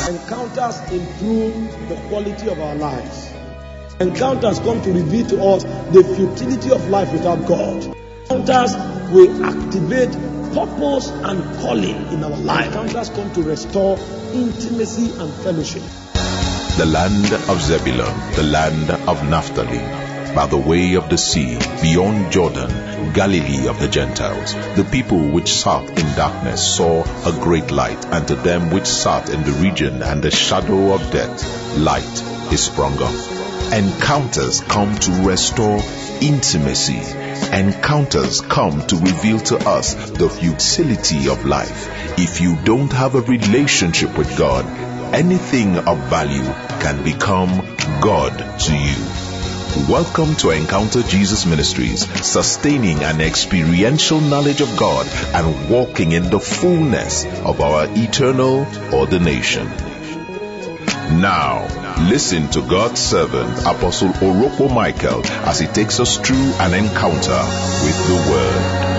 Encounters improve the quality of our lives. Encounters come to reveal to us the futility of life without God. Encounters will activate purpose and calling in our life. Encounters come to restore intimacy and fellowship. The land of Zebulun, the land of Naphtali, by the way of the sea, beyond Jordan, Galilee of the Gentiles. The people which sat in darkness saw a great light, and to them which sat in the region and the shadow of death, light is sprung up. Encounters come to restore intimacy. Encounters come to reveal to us the futility of life. If you don't have a relationship with God, anything of value can become God to you. Welcome to Encounter Jesus Ministries, sustaining an experiential knowledge of God and walking in the fullness of our eternal ordination. Now, listen to God's servant, Apostle Orokpo Michael, as he takes us through an encounter with the Word.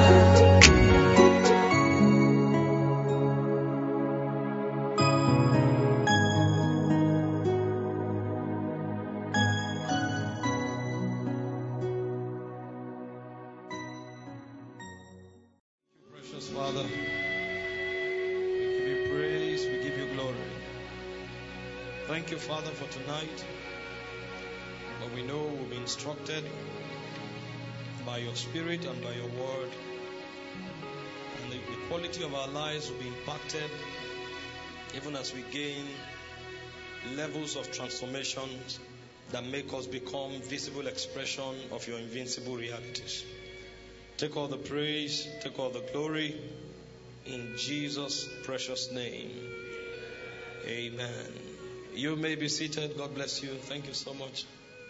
Precious Father, we give you praise, we give you glory. Thank you, Father, for tonight. But we know we'll be instructed by your Spirit and by your word. And the quality of our lives will be impacted even as we gain levels of transformations that make us become visible expression of your invincible realities. Take all the praise, take all the glory, in Jesus' precious name. Amen. You may be seated. God bless you. Thank you so much.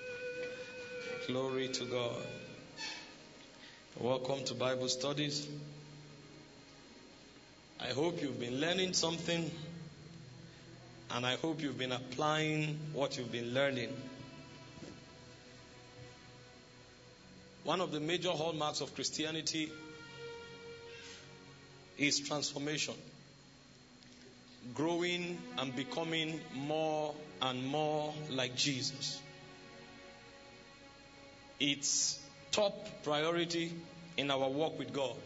Glory to God. Welcome to Bible studies. I hope you've been learning something, and I hope you've been applying what you've been learning. One of the major hallmarks of Christianity is transformation. Growing and becoming more and more like Jesus. It's top priority in our walk with God.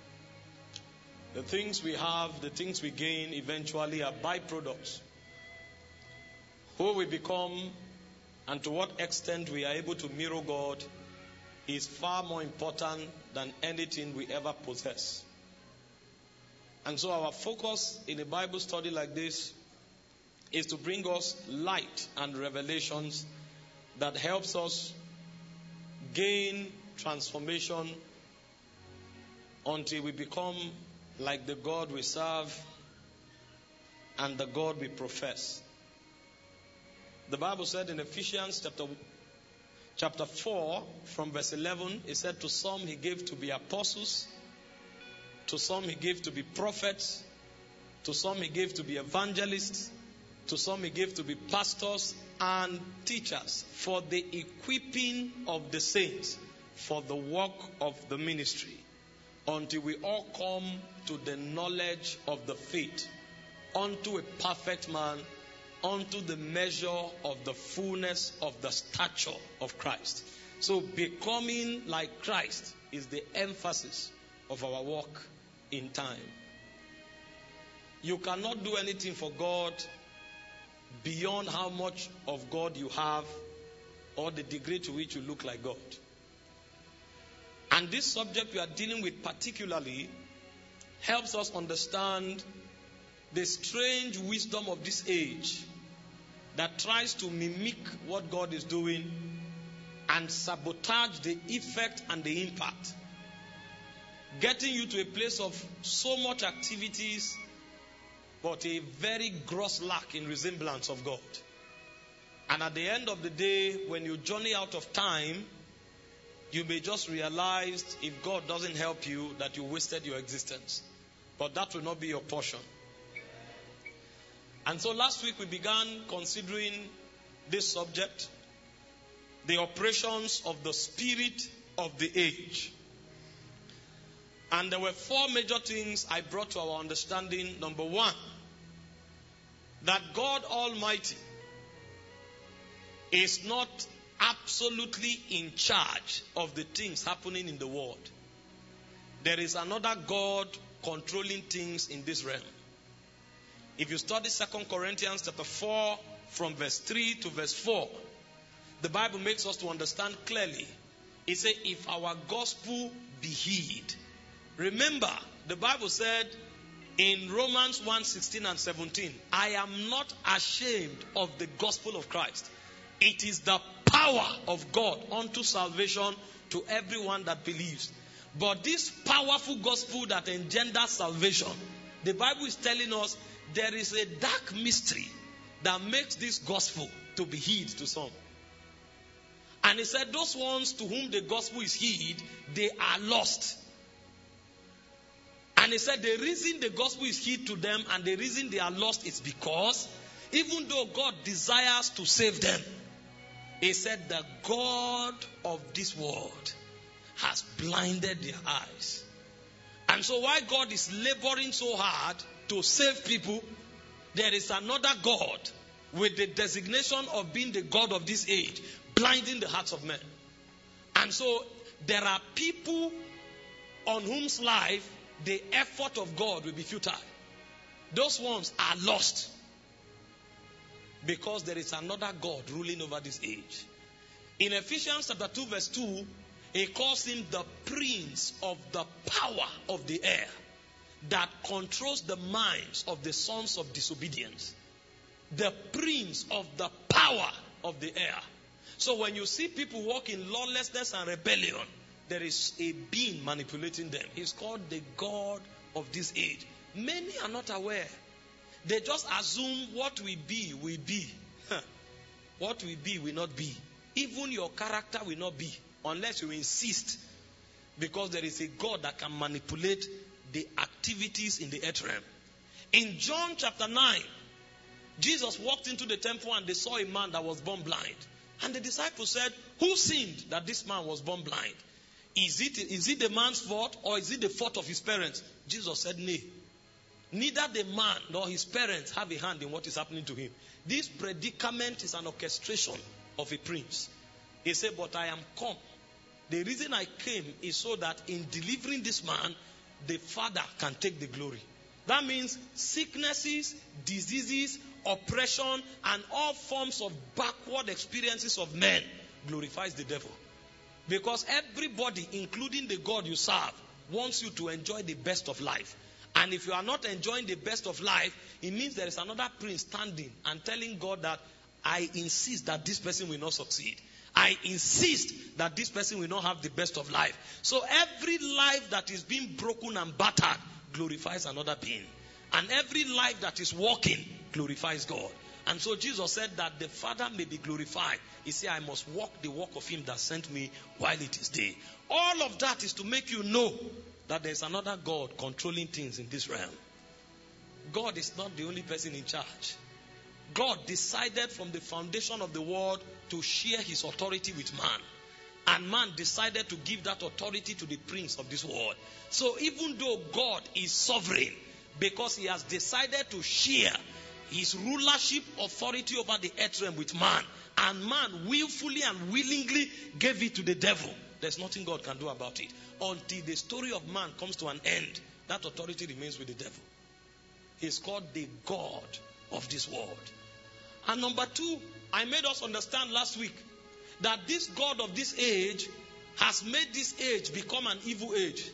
The things we have, the things we gain eventually are byproducts. Who we become and to what extent we are able to mirror God is far more important than anything we ever possess. And so our focus in a Bible study like this is to bring us light and revelations that helps us gain transformation until we become like the God we serve and the God we profess. The Bible said in Ephesians chapter 4 from verse 11, it said, to some he gave to be apostles, to some he gave to be prophets, to some he gave to be evangelists, to some he gave to be pastors and teachers for the equipping of the saints, for the work of the ministry, until we all come to the knowledge of the faith, unto a perfect man, unto the measure of the fullness of the stature of Christ. So becoming like Christ is the emphasis of our walk in time. You cannot do anything for God beyond how much of God you have or the degree to which you look like God. And this subject we are dealing with particularly helps us understand the strange wisdom of this age that tries to mimic what God is doing and sabotage the effect and the impact, getting you to a place of so much activities but a very gross lack in resemblance of God. And at the end of the day, when you journey out of time, you may just realize, if God doesn't help you, that you wasted your existence. But that will not be your portion. And so last week we began considering this subject, the operations of the spirit of the age. And there were four major things I brought to our understanding. Number one, that God Almighty is not absolutely in charge of the things happening in the world. There is another God controlling things in this realm. If you study 2 Corinthians chapter 4 from verse 3 to verse 4, the Bible makes us to understand clearly. It says, if our gospel be hid. Remember, the Bible said in Romans 1:16 and 17, I am not ashamed of the gospel of Christ. It is the power of God unto salvation to everyone that believes. But this powerful gospel that engenders salvation, the Bible is telling us there is a dark mystery that makes this gospel to be hid to some. And he said those ones to whom the gospel is hid, they are lost. And he said the reason the gospel is hid to them and the reason they are lost is because even though God desires to save them, he said the God of this world has blinded their eyes. And so while God is laboring so hard to save people, there is another God with the designation of being the God of this age, blinding the hearts of men. And so there are people on whose life the effort of God will be futile. Those ones are lost because there is another God ruling over this age. In Ephesians chapter 2 verse 2, he calls him the prince of the power of the air that controls the minds of the sons of disobedience. The prince of the power of the air. So when you see people walk in lawlessness and rebellion, there is a being manipulating them. He's called the God of this age. Many are not aware. They just assume what we be, will be. What we be, will not be. Even your character will not be, unless you insist. Because there is a God that can manipulate the activities in the earth realm. In John chapter 9, Jesus walked into the temple and they saw a man that was born blind. And the disciples said, who sinned that this man was born blind? Is it the man's fault or is it the fault of his parents? Jesus said, nay. Neither the man nor his parents have a hand in what is happening to him. This predicament is an orchestration of a prince. He said, but I am come. The reason I came is so that in delivering this man, the Father can take the glory. That means sicknesses, diseases, oppression, and all forms of backward experiences of men glorifies the devil. Because everybody, including the God you serve, wants you to enjoy the best of life. And if you are not enjoying the best of life, it means there is another prince standing and telling God that I insist that this person will not succeed. I insist that this person will not have the best of life. So every life that is being broken and battered glorifies another being. And every life that is walking glorifies God. And so Jesus said that the Father may be glorified. He said, I must walk the walk of him that sent me while it is day. All of that is to make you know that there is another God controlling things in this realm. God is not the only person in charge. God decided from the foundation of the world to share his authority with man. And man decided to give that authority to the prince of this world. So even though God is sovereign, because he has decided to share his rulership authority over the earth realm with man, and man willfully and willingly gave it to the devil, there's nothing God can do about it. Until the story of man comes to an end, that authority remains with the devil. He's called the God of this world. And number two, I made us understand last week that this God of this age has made this age become an evil age.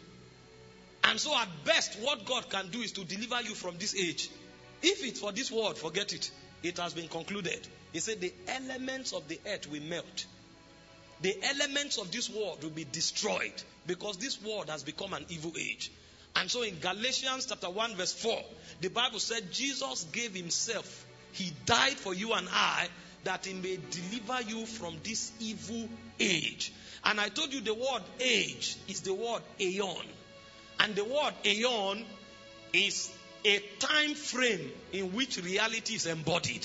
And so at best, what God can do is to deliver you from this age. If it's for this world, forget it. It has been concluded. He said the elements of the earth will melt. The elements of this world will be destroyed because this world has become an evil age. And so in Galatians chapter 1 verse 4, the Bible said Jesus gave himself. He died for you and I that he may deliver you from this evil age. And I told you the word age is the word aeon. And the word aeon is a time frame in which reality is embodied.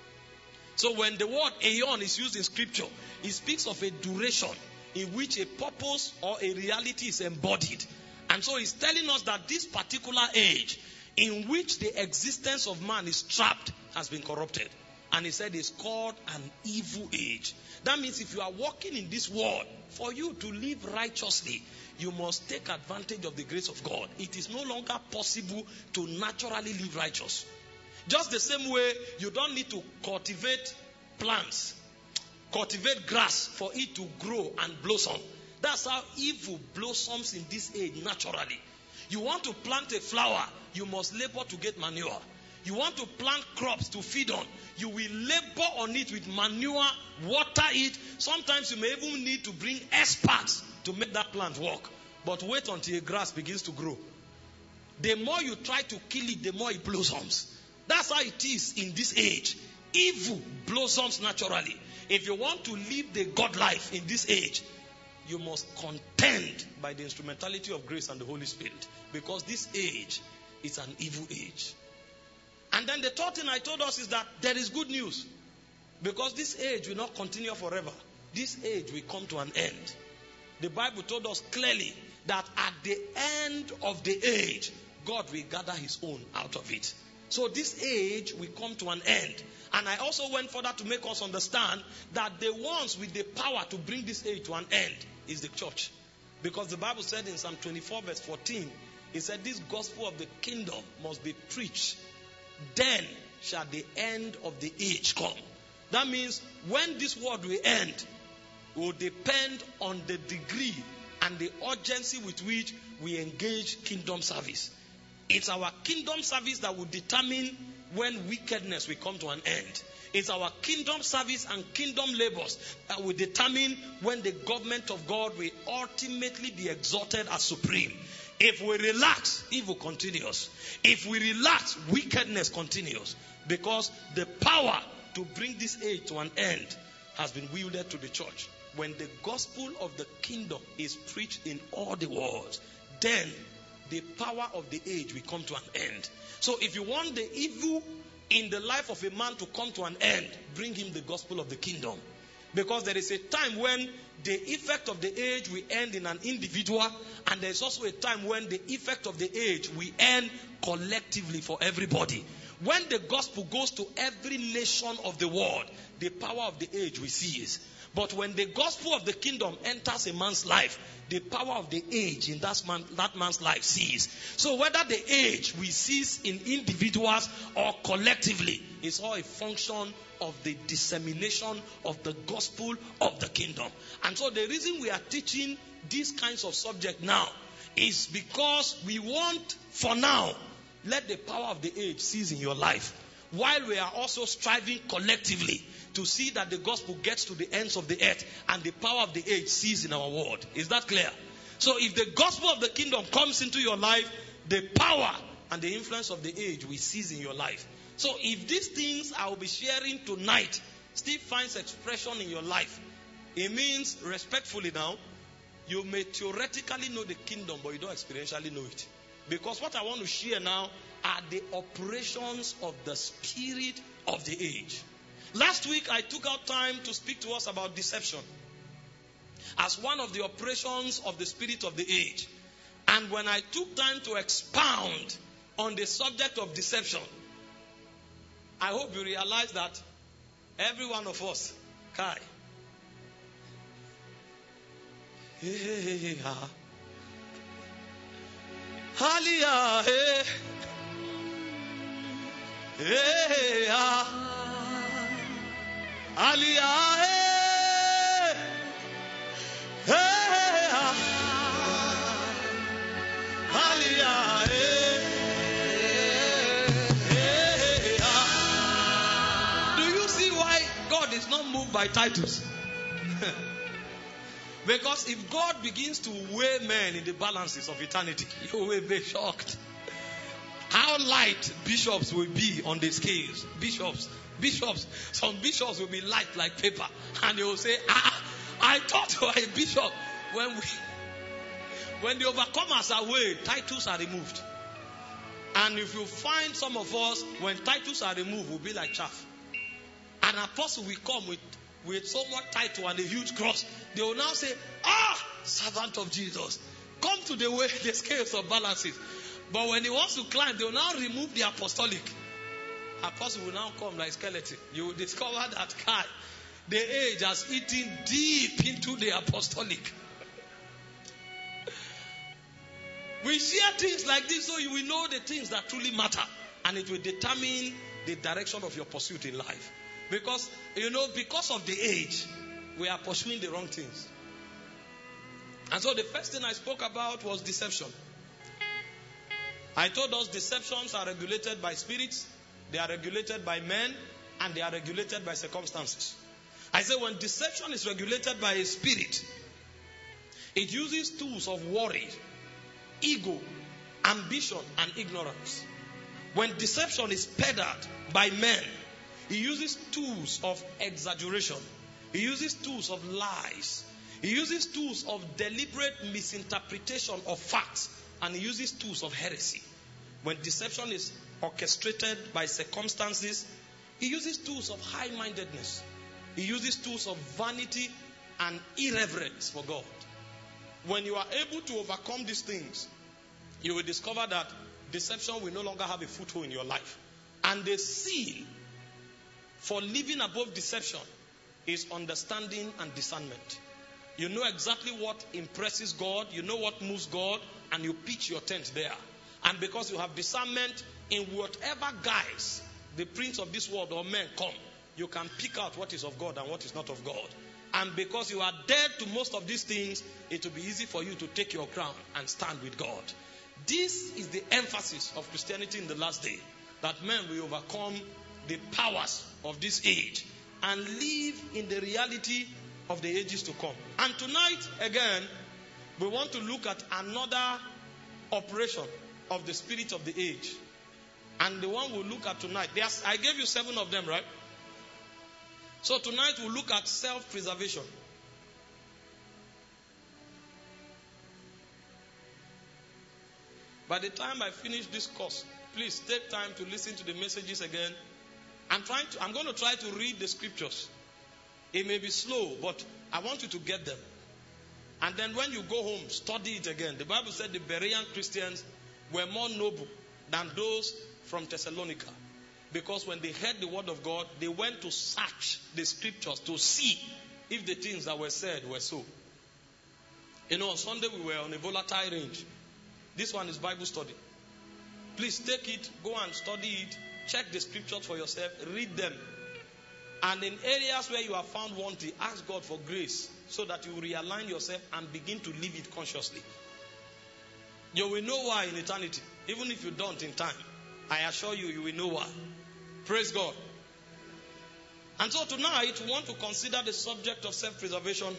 So when the word aeon is used in scripture, it speaks of a duration in which a purpose or a reality is embodied. And so it's telling us that this particular age in which the existence of man is trapped has been corrupted. And he said it's called an evil age. That means if you are walking in this world, for you to live righteously, you must take advantage of the grace of God. It is no longer possible to naturally live righteous. Just the same way you don't need to cultivate plants, cultivate grass for it to grow and blossom. That's how evil blossoms in this age naturally. You want to plant a flower, you must labor to get manure. You want to plant crops to feed on, you will labor on it with manure, water it. Sometimes you may even need to bring experts to make that plant work. But wait until a grass begins to grow. The more you try to kill it, the more it blossoms. That's how it is in this age. Evil blossoms naturally. If you want to live the God life in this age, you must contend by the instrumentality of grace and the Holy Spirit. Because this age is an evil age. And then the third thing I told us is that there is good news. Because this age will not continue forever. This age will come to an end. The Bible told us clearly that at the end of the age, God will gather his own out of it. So this age will come to an end. And I also went further to make us understand that the ones with the power to bring this age to an end is the church. Because the Bible said in Psalm 24 verse 14, it said this gospel of the kingdom must be preached. Then shall the end of the age come. That means when this world will end, will depend on the degree and the urgency with which we engage kingdom service. It's our kingdom service that will determine when wickedness will come to an end. It's our kingdom service and kingdom labors that will determine when the government of God will ultimately be exalted as supreme. If we relax, evil continues. If we relax, wickedness continues. Because the power to bring this age to an end has been wielded to the church. When the gospel of the kingdom is preached in all the world, then the power of the age will come to an end. So if you want the evil in the life of a man to come to an end, bring him the gospel of the kingdom. Because there is a time when the effect of the age will end in an individual, and there is also a time when the effect of the age will end collectively for everybody. When the gospel goes to every nation of the world, the power of the age will cease. But when the gospel of the kingdom enters a man's life, the power of the age in that man's life ceases. So whether the age will cease in individuals or collectively, is all a function of the dissemination of the gospel of the kingdom. And so the reason we are teaching these kinds of subjects now is because we want, for now, let the power of the age cease in your life, while we are also striving collectively to see that the gospel gets to the ends of the earth and the power of the age ceases in our world. Is that clear? So if the gospel of the kingdom comes into your life, the power and the influence of the age will cease in your life. So if these things I will be sharing tonight still finds expression in your life, it means, respectfully now, you may theoretically know the kingdom, but you don't experientially know it. Because what I want to share now are the operations of the spirit of the age. Last week, I took out time to speak to us about deception as one of the operations of the spirit of the age. And when I took time to expound on the subject of deception, I hope you realize that every one of us, Kai, by titles. Because if God begins to weigh men in the balances of eternity, you will be shocked how light bishops will be on the scales. Bishops, some bishops will be light like paper, and they will say, I thought you were a bishop. When the overcomers are weighed, titles are removed. And if you find some of us, when titles are removed, we'll be like chaff. An apostle will come with so much title and a huge cross. They will now say, servant of Jesus, come to the scales of balances. But when he wants to climb, they will now remove the apostolic Apostle will now come like skeleton. You will discover that the age has eaten deep into the apostolic. We share things like this so you will know the things that truly matter. And it will determine the direction of your pursuit in life. Because, because of the age, we are pursuing the wrong things. And so the first thing I spoke about was deception. I told us deceptions are regulated by spirits, they are regulated by men, and they are regulated by circumstances. I said when deception is regulated by a spirit, it uses tools of worry, ego, ambition, and ignorance. When deception is peddled by men, he uses tools of exaggeration. He uses tools of lies. He uses tools of deliberate misinterpretation of facts. And he uses tools of heresy. When deception is orchestrated by circumstances, he uses tools of high-mindedness. He uses tools of vanity and irreverence for God. When you are able to overcome these things, you will discover that deception will no longer have a foothold in your life. And the seal for living above deception is understanding and discernment. You know exactly what impresses God, you know what moves God, and you pitch your tent there. And because you have discernment, in whatever guise the prince of this world or men come, you can pick out what is of God and what is not of God. And because you are dead to most of these things, it will be easy for you to take your crown and stand with God. This is the emphasis of Christianity in the last day, that men will overcome the powers of this age and live in the reality of the ages to come. And tonight, again, we want to look at another operation of the spirit of the age. And the one we'll look at tonight, I gave you 7 of them, right? So tonight we'll look at self-preservation. By the time I finish this course, please take time to listen to the messages again. I'm going to try to read the scriptures. It may be slow, but I want you to get them. And then when you go home, study it again. The Bible said the Berean Christians were more noble than those from Thessalonica. Because when they heard the word of God, they went to search the scriptures to see if the things that were said were so. On Sunday we were on a volatile range. This one is Bible study. Please take it, go and study it, check the scriptures for yourself, read them. And in areas where you have found wanting, ask God for grace so that you realign yourself and begin to live it consciously. You will know why in eternity. Even if you don't in time, I assure you, you will know why. Praise God. And so tonight, we want to consider the subject of self-preservation.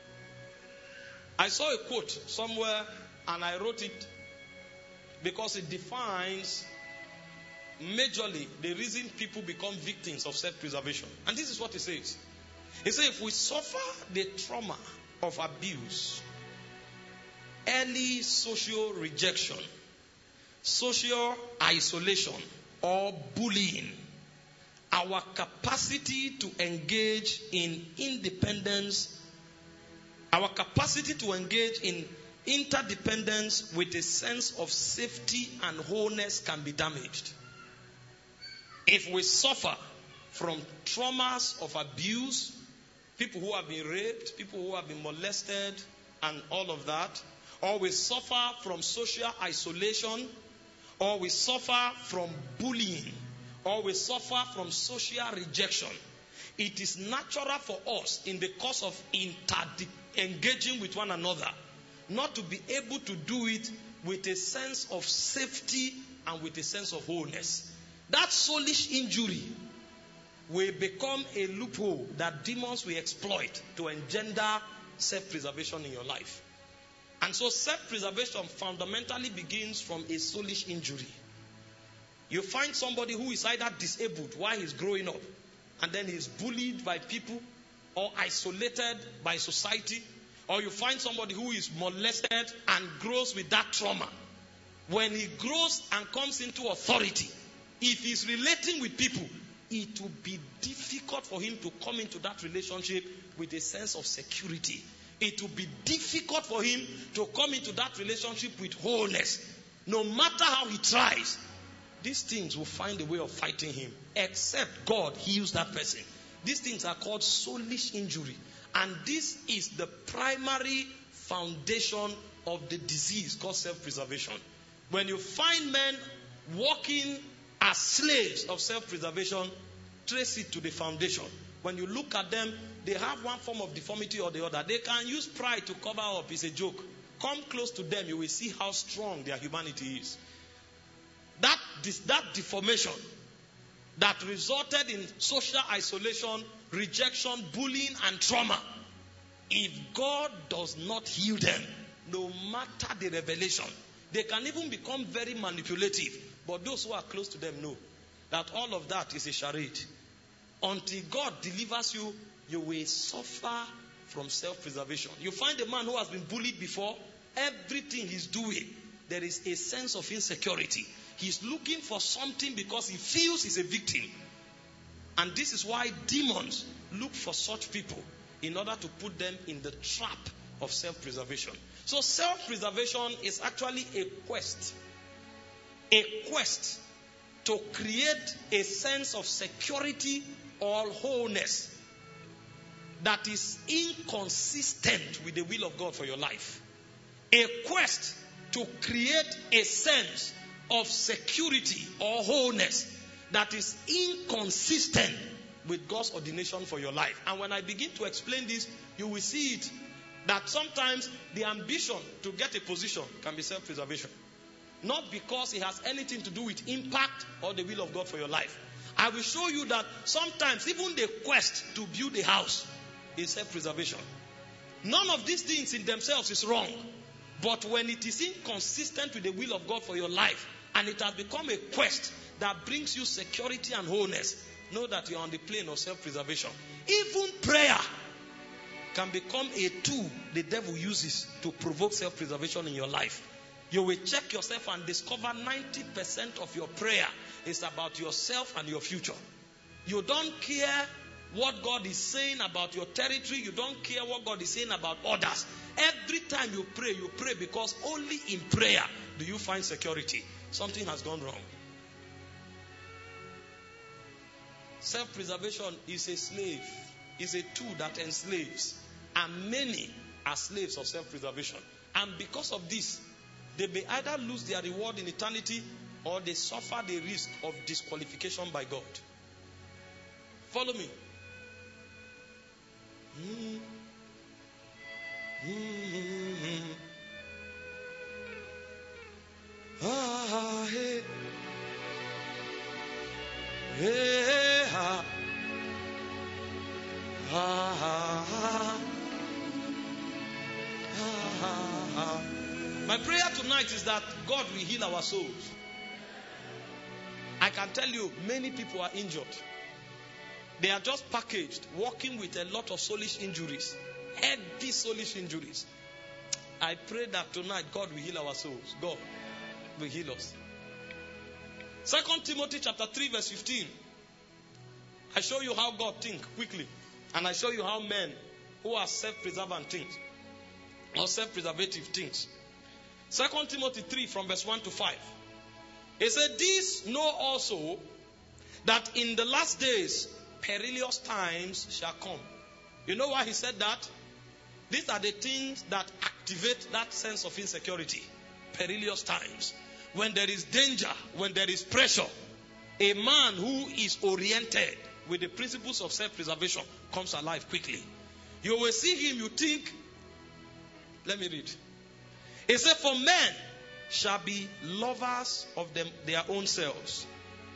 I saw a quote somewhere and I wrote it because it defines majorly the reason people become victims of self-preservation. And this is what it says. It says, if we suffer the trauma of abuse, early social rejection, social isolation, or bullying, our capacity to engage in independence, our capacity to engage in interdependence with a sense of safety and wholeness can be damaged. If we suffer from traumas of abuse, people who have been raped, people who have been molested, and all of that, or we suffer from social isolation, or we suffer from bullying, or we suffer from social rejection, it is natural for us in the course of engaging with one another not to be able to do it with a sense of safety and with a sense of wholeness. That soulish injury will become a loophole that demons will exploit to engender self-preservation in your life. And so self-preservation fundamentally begins from a soulish injury. You find somebody who is either disabled while he's growing up, and then he's bullied by people or isolated by society, or you find somebody who is molested and grows with that trauma. When he grows and comes into authority, if he's relating with people, it will be difficult for him to come into that relationship with a sense of security. It will be difficult for him to come into that relationship with wholeness. No matter how he tries, these things will find a way of fighting him, except God heals that person. These things are called soulish injury. And this is the primary foundation of the disease called self-preservation. When you find men walking as slaves of self-preservation, trace it to the foundation. When you look at them, they have one form of deformity or the other. They can use pride to cover up. It's a joke. Come close to them, you will see how strong their humanity is. That deformation that resulted in social isolation, rejection, bullying, and trauma. If God does not heal them, no matter the revelation, they can even become very manipulative. But those who are close to them know that all of that is a charade. Until God delivers you, you will suffer from self-preservation. You find a man who has been bullied before, everything he's doing, there is a sense of insecurity. He's looking for something because he feels he's a victim. And this is why demons look for such people in order to put them in the trap of self-preservation. So self-preservation is actually a quest. A quest to create a sense of security or wholeness that is inconsistent with the will of God for your life. A quest to create a sense of security or wholeness that is inconsistent with God's ordination for your life. And when I begin to explain this, you will see it that sometimes the ambition to get a position can be self-preservation. Not because it has anything to do with impact or the will of God for your life. I will show you that sometimes even the quest to build a house is self-preservation. None of these things in themselves is wrong. But when it is inconsistent with the will of God for your life, and it has become a quest that brings you security and wholeness, know that you are on the plane of self-preservation. Even prayer can become a tool the devil uses to provoke self-preservation in your life. You will check yourself and discover 90% of your prayer is about yourself and your future. You don't care what God is saying about your territory. You don't care what God is saying about others. Every time you pray because only in prayer do you find security. Something has gone wrong. Self-preservation is a slave, is a tool that enslaves. And many are slaves of self-preservation. And because of this, they may either lose their reward in eternity or they suffer the risk of disqualification by God. Follow me. Hey. Hey, ah. Ah, ah, ah. My prayer tonight is that God will heal our souls. I can tell you, many people are injured. They are just packaged, walking with a lot of soulish injuries, heavy soulish injuries. I pray that tonight God will heal our souls. God will heal us. 2 Timothy chapter 3 verse 15. I show you how God thinks quickly. And I show you how men who are self-preservant things or self-preservative things. 2 Timothy 3 from verse 1 to 5. It said, "This know also that in the last days perilous times shall come." You know why he said that? These are the things that activate that sense of insecurity. Perilous times. When there is danger, when there is pressure, a man who is oriented with the principles of self-preservation comes alive quickly. You will see him, you think, let me read. It said, "For men shall be lovers of their own selves.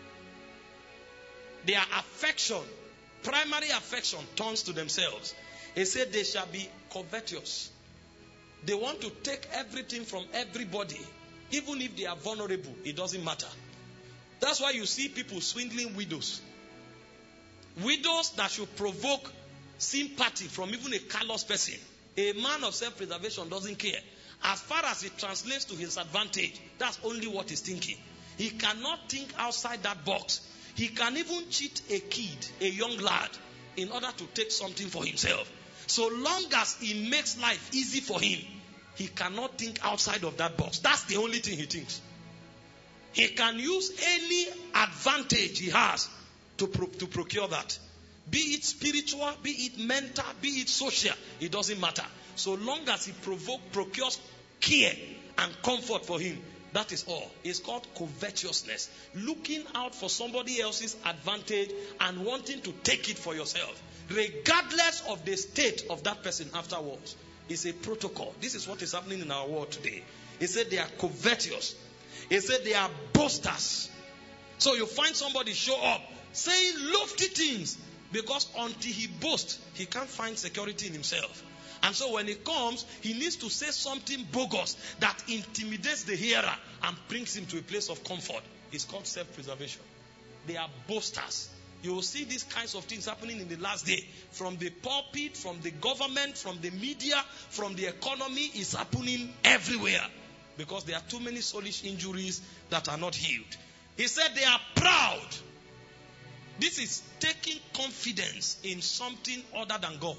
Their affection, primary affection, turns to themselves." It said they shall be covetous. They want to take everything from everybody. Even if they are vulnerable, it doesn't matter. That's why you see people swindling widows. Widows that should provoke sympathy from even a callous person. A man of self-preservation doesn't care. As far as it translates to his advantage, that's only what he's thinking. He cannot think outside that box. He can even cheat a kid, a young lad, in order to take something for himself. So long as he makes life easy for him, he cannot think outside of that box. That's the only thing he thinks. He can use any advantage he has to procure that. Be it spiritual, be it mental, be it social, it doesn't matter. So long as he procures care and comfort for him, that is all. It's called covetousness. Looking out for somebody else's advantage and wanting to take it for yourself, regardless of the state of that person afterwards. It's a protocol. This is what is happening in our world today. He said they are covetous. He said they are boasters. So you find somebody show up saying lofty things, because until he boasts, he can't find security in himself. And so when he comes, he needs to say something bogus that intimidates the hearer and brings him to a place of comfort. It's called self-preservation. They are boasters. You will see these kinds of things happening in the last day. From the pulpit, from the government, from the media, from the economy, it's happening everywhere. Because there are too many soulish injuries that are not healed. He said they are proud. This is taking confidence in something other than God.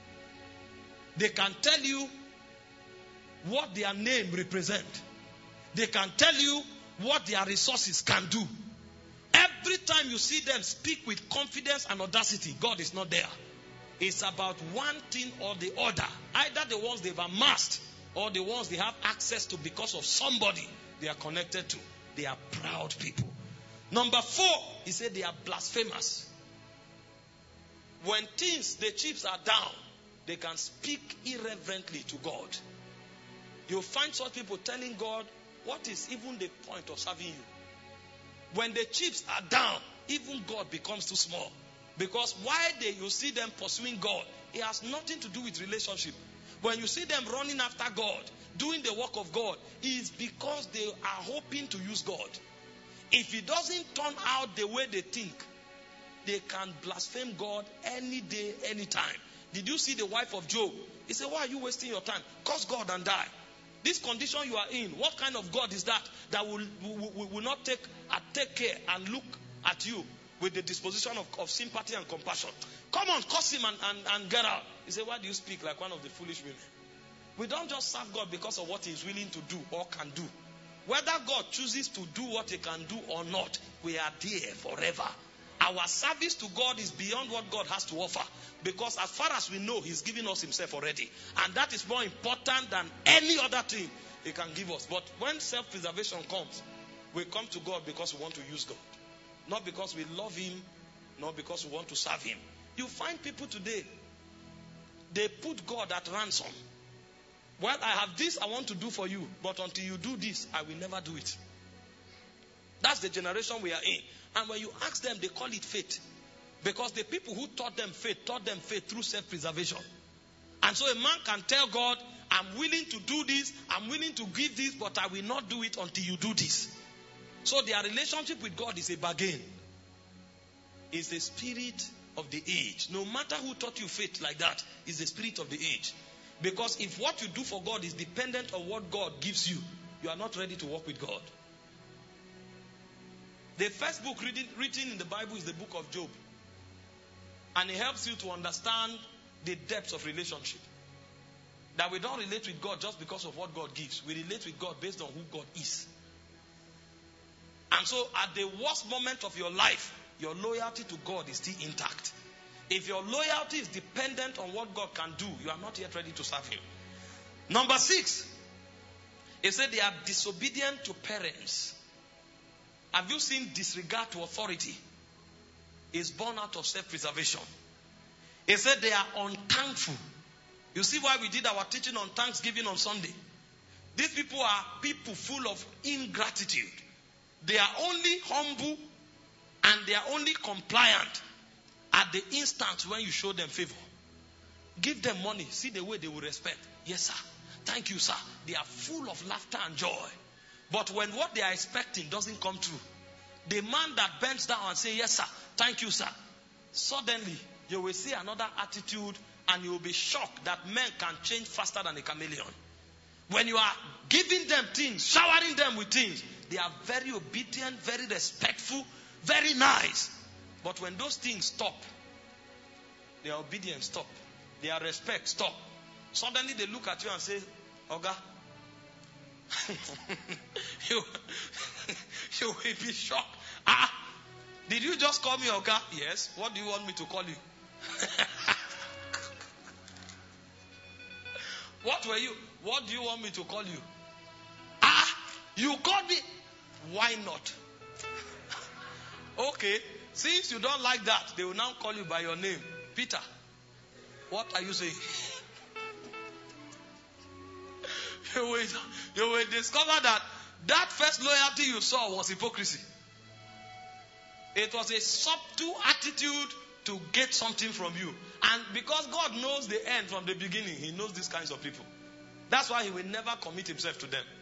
They can tell you what their name represents. They can tell you what their resources can do. Every time you see them speak with confidence and audacity, God is not there. It's about one thing or the other. Either the ones they've amassed or the ones they have access to because of somebody they are connected to. They are proud people. Number 4, he said they are blasphemous. When the chips are down, they can speak irreverently to God. You'll find such people telling God, what is even the point of serving you? When the chips are down, even God becomes too small. Because why you see them pursuing God, it has nothing to do with relationship. When you see them running after God, doing the work of God, it is because they are hoping to use God. If it doesn't turn out the way they think, they can blaspheme God any day, any time. Did you see the wife of Job? He said, why are you wasting your time? Curse God and die. This condition you are in, what kind of God is that will not take care and look at you with the disposition of sympathy and compassion? Come on, curse him and get out. He said, why do you speak like one of the foolish women? We don't just serve God because of what he is willing to do or can do. Whether God chooses to do what he can do or not, we are there forever. Our service to God is beyond what God has to offer. Because as far as we know, he's given us himself already. And that is more important than any other thing he can give us. But when self-preservation comes, we come to God because we want to use God. Not because we love him, not because we want to serve him. You find people today, they put God at ransom. Well, I have this I want to do for you, but until you do this, I will never do it. That's the generation we are in. And when you ask them, they call it faith. Because the people who taught them faith through self-preservation. And so a man can tell God, I'm willing to do this, I'm willing to give this, but I will not do it until you do this. So their relationship with God is a bargain. It's the spirit of the age. No matter who taught you faith like that, it's the spirit of the age. Because if what you do for God is dependent on what God gives you, you are not ready to walk with God. The first book written in the Bible is the book of Job. And it helps you to understand the depths of relationship. That we don't relate with God just because of what God gives. We relate with God based on who God is. And so at the worst moment of your life, your loyalty to God is still intact. If your loyalty is dependent on what God can do, you are not yet ready to serve him. Number 6, it said they are disobedient to parents. Have you seen disregard to authority? It's born out of self-preservation. It said they are unthankful. You see why we did our teaching on Thanksgiving on Sunday? These people are people full of ingratitude. They are only humble and they are only compliant at the instant when you show them favor. Give them money. See the way they will respect. Yes, sir. Thank you, sir. They are full of laughter and joy. But when what they are expecting doesn't come true, the man that bends down and says, yes, sir. Thank you, sir. Suddenly, you will see another attitude and you will be shocked that men can change faster than a chameleon. When you are giving them things, showering them with things, they are very obedient, very respectful, very nice. But when those things stop, their obedience stop, their respect stop. Suddenly they look at you and say, Oga, You will be shocked. Did you just call me Oga? Yes. What do you want me to call you? What do you want me to call you? You called me. Why not? Okay. Since you don't like that, they will now call you by your name. Peter. What are you saying? You will discover that first loyalty you saw was hypocrisy. It was a subtle attitude to get something from you. And because God knows the end from the beginning, He knows these kinds of people. That's why He will never commit Himself to them.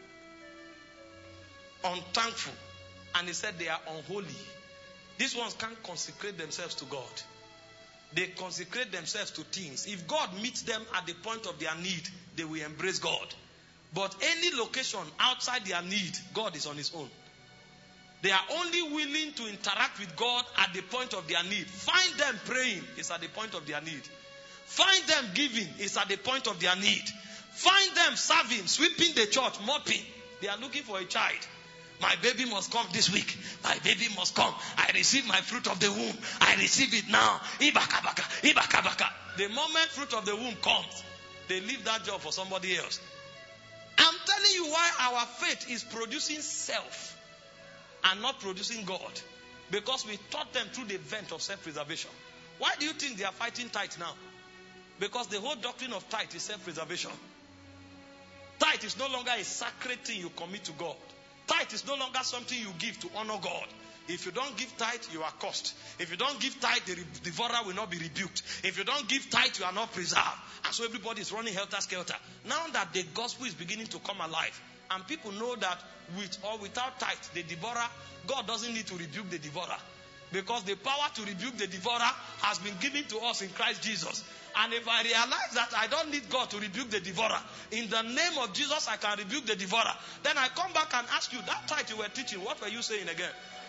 Unthankful. And He said they are unholy. These ones can't consecrate themselves to God. They consecrate themselves to things. If God meets them at the point of their need, they will embrace God. But any location outside their need, God is on His own. They are only willing to interact with God at the point of their need. Find them praying is at the point of their need. Find them giving is at the point of their need. Find them serving, sweeping the church, mopping. They are looking for a child. My baby must come this week. My baby must come. I receive my fruit of the womb. I receive it now. Ibaka-baka, ibaka-baka. The moment fruit of the womb comes, they leave that job for somebody else. I'm telling you why our faith is producing self and not producing God. Because we taught them through the vent of self-preservation. Why do you think they are fighting tithe now? Because the whole doctrine of tithe is self-preservation. Tithe is no longer a sacred thing you commit to God. Tithe is no longer something you give to honor God. If you don't give tithe, you are cursed. If you don't give tithe, the devourer will not be rebuked. If you don't give tithe, you are not preserved. And so everybody is running helter-skelter. Now that the gospel is beginning to come alive, and people know that with or without tithe, the devourer, God doesn't need to rebuke the devourer. Because the power to rebuke the devourer has been given to us in Christ Jesus. And if I realize that I don't need God to rebuke the devourer, in the name of Jesus I can rebuke the devourer, then I come back and ask you, that tithe you were teaching, what were you saying again?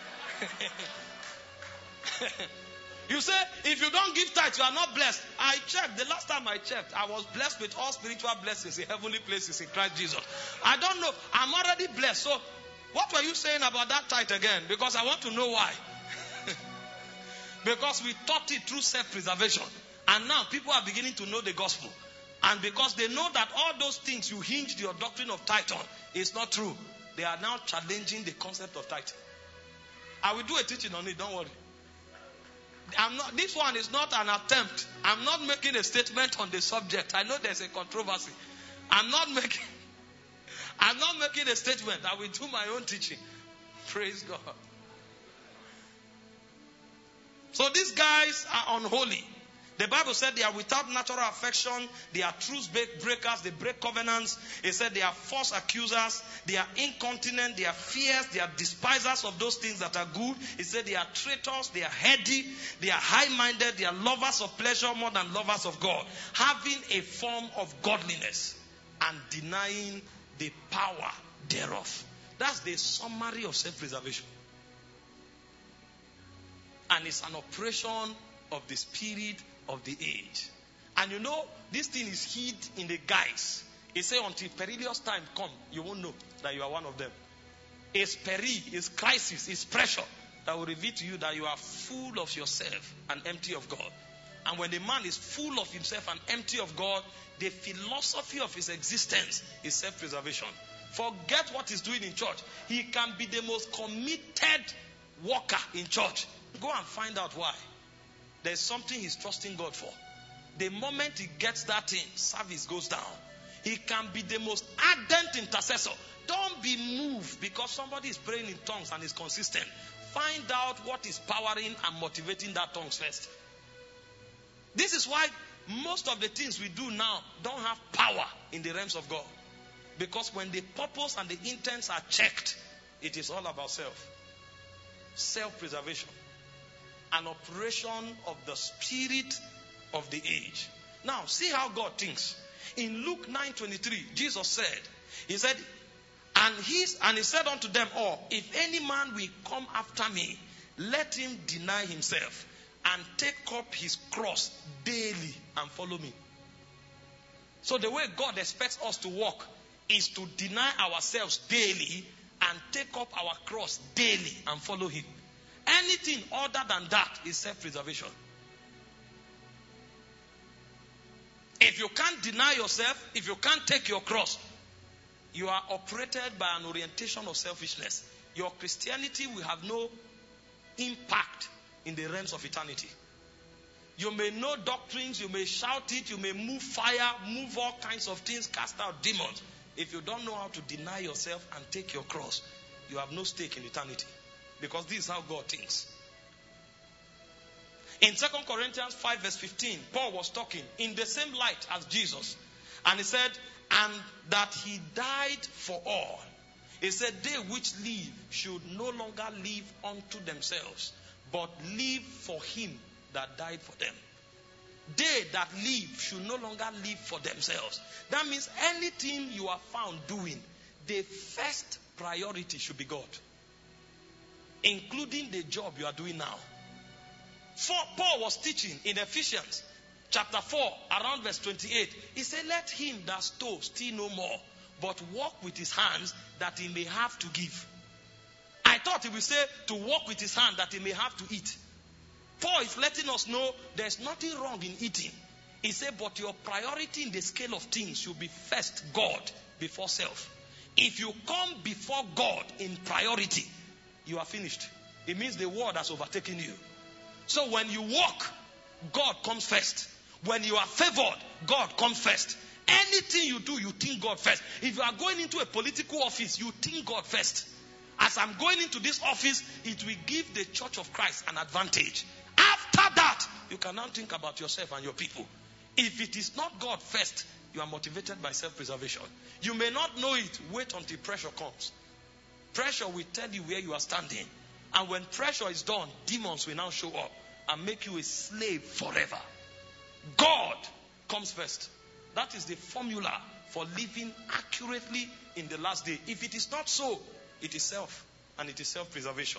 You say, if you don't give tithe, you are not blessed. I checked. The last time I checked, I was blessed with all spiritual blessings in heavenly places in Christ Jesus. I don't know. I'm already blessed. So, what were you saying about that tithe again? Because I want to know why. Because we taught it through self-preservation. And now people are beginning to know the gospel. And because they know that all those things you hinged your doctrine of tithe on is not true, they are now challenging the concept of tithe. I will do a teaching on it, don't worry. This one is not an attempt. I'm not making a statement on the subject. I know there's a controversy. I'm not making a statement. I will do my own teaching. Praise God. So these guys are unholy. The Bible said they are without natural affection. They are truth breakers. They break covenants. It said they are false accusers. They are incontinent. They are fierce. They are despisers of those things that are good. It said they are traitors. They are heady. They are high-minded. They are lovers of pleasure more than lovers of God. Having a form of godliness and denying the power thereof. That's the summary of self-preservation. And it's an operation of the spirit of the age. And you know, this thing is hid in the guise. It says until perilous time come, you won't know that you are one of them. It's peril, it's crisis, it's pressure that will reveal to you that you are full of yourself and empty of God. And when the man is full of himself and empty of God, the philosophy of his existence is self-preservation. Forget what he's doing in church. He can be the most committed worker in church. Go and find out why. There's something he's trusting God for. The moment he gets that thing, service goes down. He can be the most ardent intercessor. Don't be moved because somebody is praying in tongues and is consistent. Find out what is powering and motivating that tongues first. This is why most of the things we do now don't have power in the realms of God. Because when the purpose and the intents are checked, it is all about self. Self-preservation. An operation of the spirit of the age. Now, see how God thinks. In Luke 9:23, Jesus said, He said, and he said unto them all, if any man will come after me, let him deny himself and take up his cross daily and follow me. So the way God expects us to walk is to deny ourselves daily and take up our cross daily and follow him. Anything other than that is self-preservation. If you can't deny yourself, if you can't take your cross, you are operated by an orientation of selfishness. Your Christianity will have no impact in the realms of eternity. You may know doctrines, you may shout it, you may move fire, move all kinds of things, cast out demons. If you don't know how to deny yourself and take your cross, you have no stake in eternity. Because this is how God thinks. In 2 Corinthians 5 verse 15, Paul was talking in the same light as Jesus. And he said, and that he died for all. He said, they which live should no longer live unto themselves, but live for him that died for them. They that live should no longer live for themselves. That means anything you are found doing, the first priority should be God. Including the job you are doing now. Paul was teaching in Ephesians chapter 4 around verse 28. He said, let him that stole steal no more, but walk with his hands that he may have to give. I thought he would say to walk with his hand that he may have to eat. Paul is letting us know there's nothing wrong in eating. He said, but your priority in the scale of things should be first God before self. If you come before God in priority, you are finished. It means the world has overtaken you. So when you walk, God comes first. When you are favored, God comes first. Anything you do, you think God first. If you are going into a political office, you think God first. As I'm going into this office, it will give the Church of Christ an advantage. After that, you can now think about yourself and your people. If it is not God first, you are motivated by self-preservation. You may not know it. Wait until pressure comes. Pressure will tell you where you are standing. And when pressure is done, demons will now show up and make you a slave forever. God comes first. That is the formula for living accurately in the last day. If it is not so, it is self, and it is self-preservation.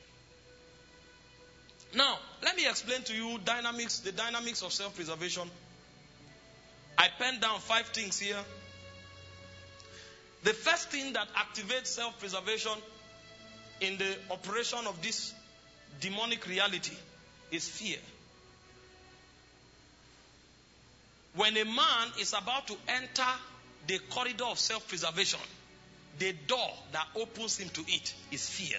Now, let me explain to you the dynamics of self-preservation. I penned down 5 things here. The first thing that activates self-preservation in the operation of this demonic reality is fear. When a man is about to enter the corridor of self-preservation, the door that opens him to it is fear.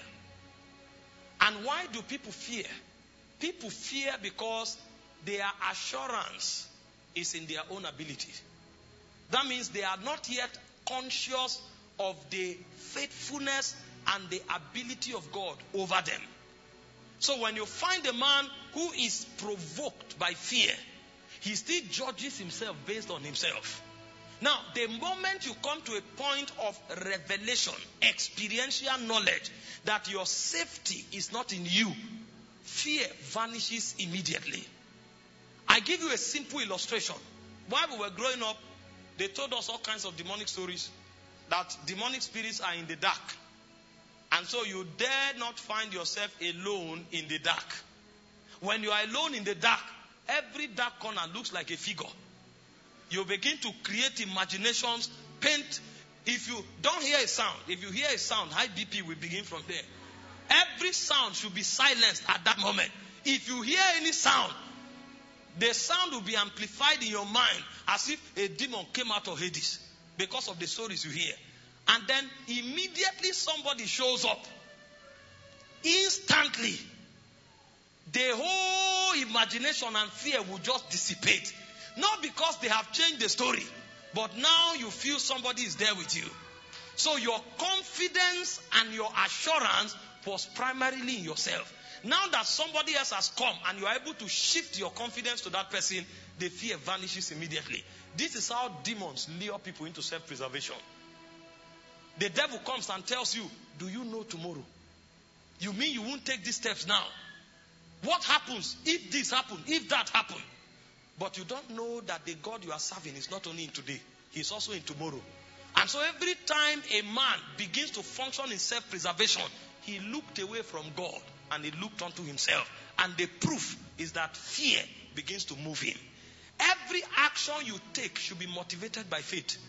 And why do people fear? People fear because their assurance is in their own ability. That means they are not yet conscious of the faithfulness and the ability of God over them. So when you find a man who is provoked by fear, he still judges himself based on himself. Now, the moment you come to a point of revelation, experiential knowledge, that your safety is not in you, fear vanishes immediately. I give you a simple illustration. While we were growing up, they told us all kinds of demonic stories, that demonic spirits are in the dark. And so you dare not find yourself alone in the dark. When you are alone in the dark, every dark corner looks like a figure. You begin to create imaginations, paint. If you don't hear a sound, if you hear a sound, high BP will begin from there. Every sound should be silenced at that moment. If you hear any sound, the sound will be amplified in your mind as if a demon came out of Hades because of the stories you hear. And then immediately somebody shows up. Instantly, the whole imagination and fear will just dissipate. Not because they have changed the story, but now you feel somebody is there with you. So your confidence and your assurance was primarily in yourself. Now that somebody else has come and you are able to shift your confidence to that person, the fear vanishes immediately. This is how demons lure people into self-preservation. The devil comes and tells you, do you know tomorrow? You mean you won't take these steps now? What happens if this happens, if that happens? But you don't know that the God you are serving is not only in today, he's also in tomorrow. And so every time a man begins to function in self-preservation, he looked away from God and he looked unto himself. And the proof is that fear begins to move him. Every action you take should be motivated by faith.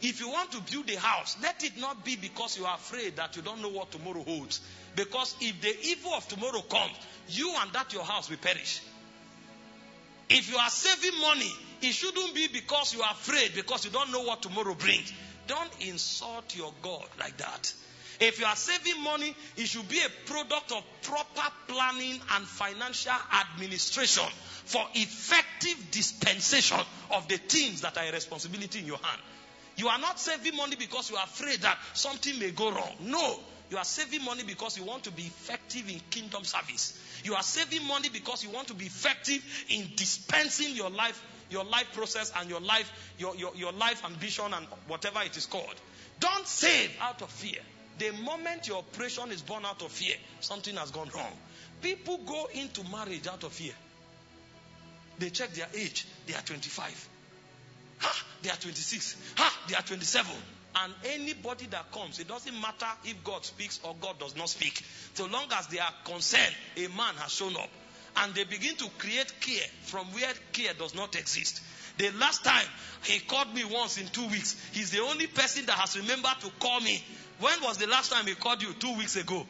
If you want to build a house, let it not be because you are afraid that you don't know what tomorrow holds. Because if the evil of tomorrow comes, you and that your house will perish. If you are saving money, it shouldn't be because you are afraid, because you don't know what tomorrow brings. Don't insult your God like that. If you are saving money, it should be a product of proper planning and financial administration for effective dispensation of the things that are a responsibility in your hand. You are not saving money because you are afraid that something may go wrong. No. You are saving money because you want to be effective in kingdom service. You are saving money because you want to be effective in dispensing your life process and your life ambition and whatever it is called. Don't save out of fear. The moment your operation is born out of fear, something has gone wrong. People go into marriage out of fear. They check their age. They are 25. They are 26. They are 27. And anybody that comes, it doesn't matter if God speaks or God does not speak. So long as they are concerned, a man has shown up. And they begin to create care from where care does not exist. The last time he called me once in 2 weeks. He's the only person that has remembered to call me. When was the last time he called you? 2 weeks ago.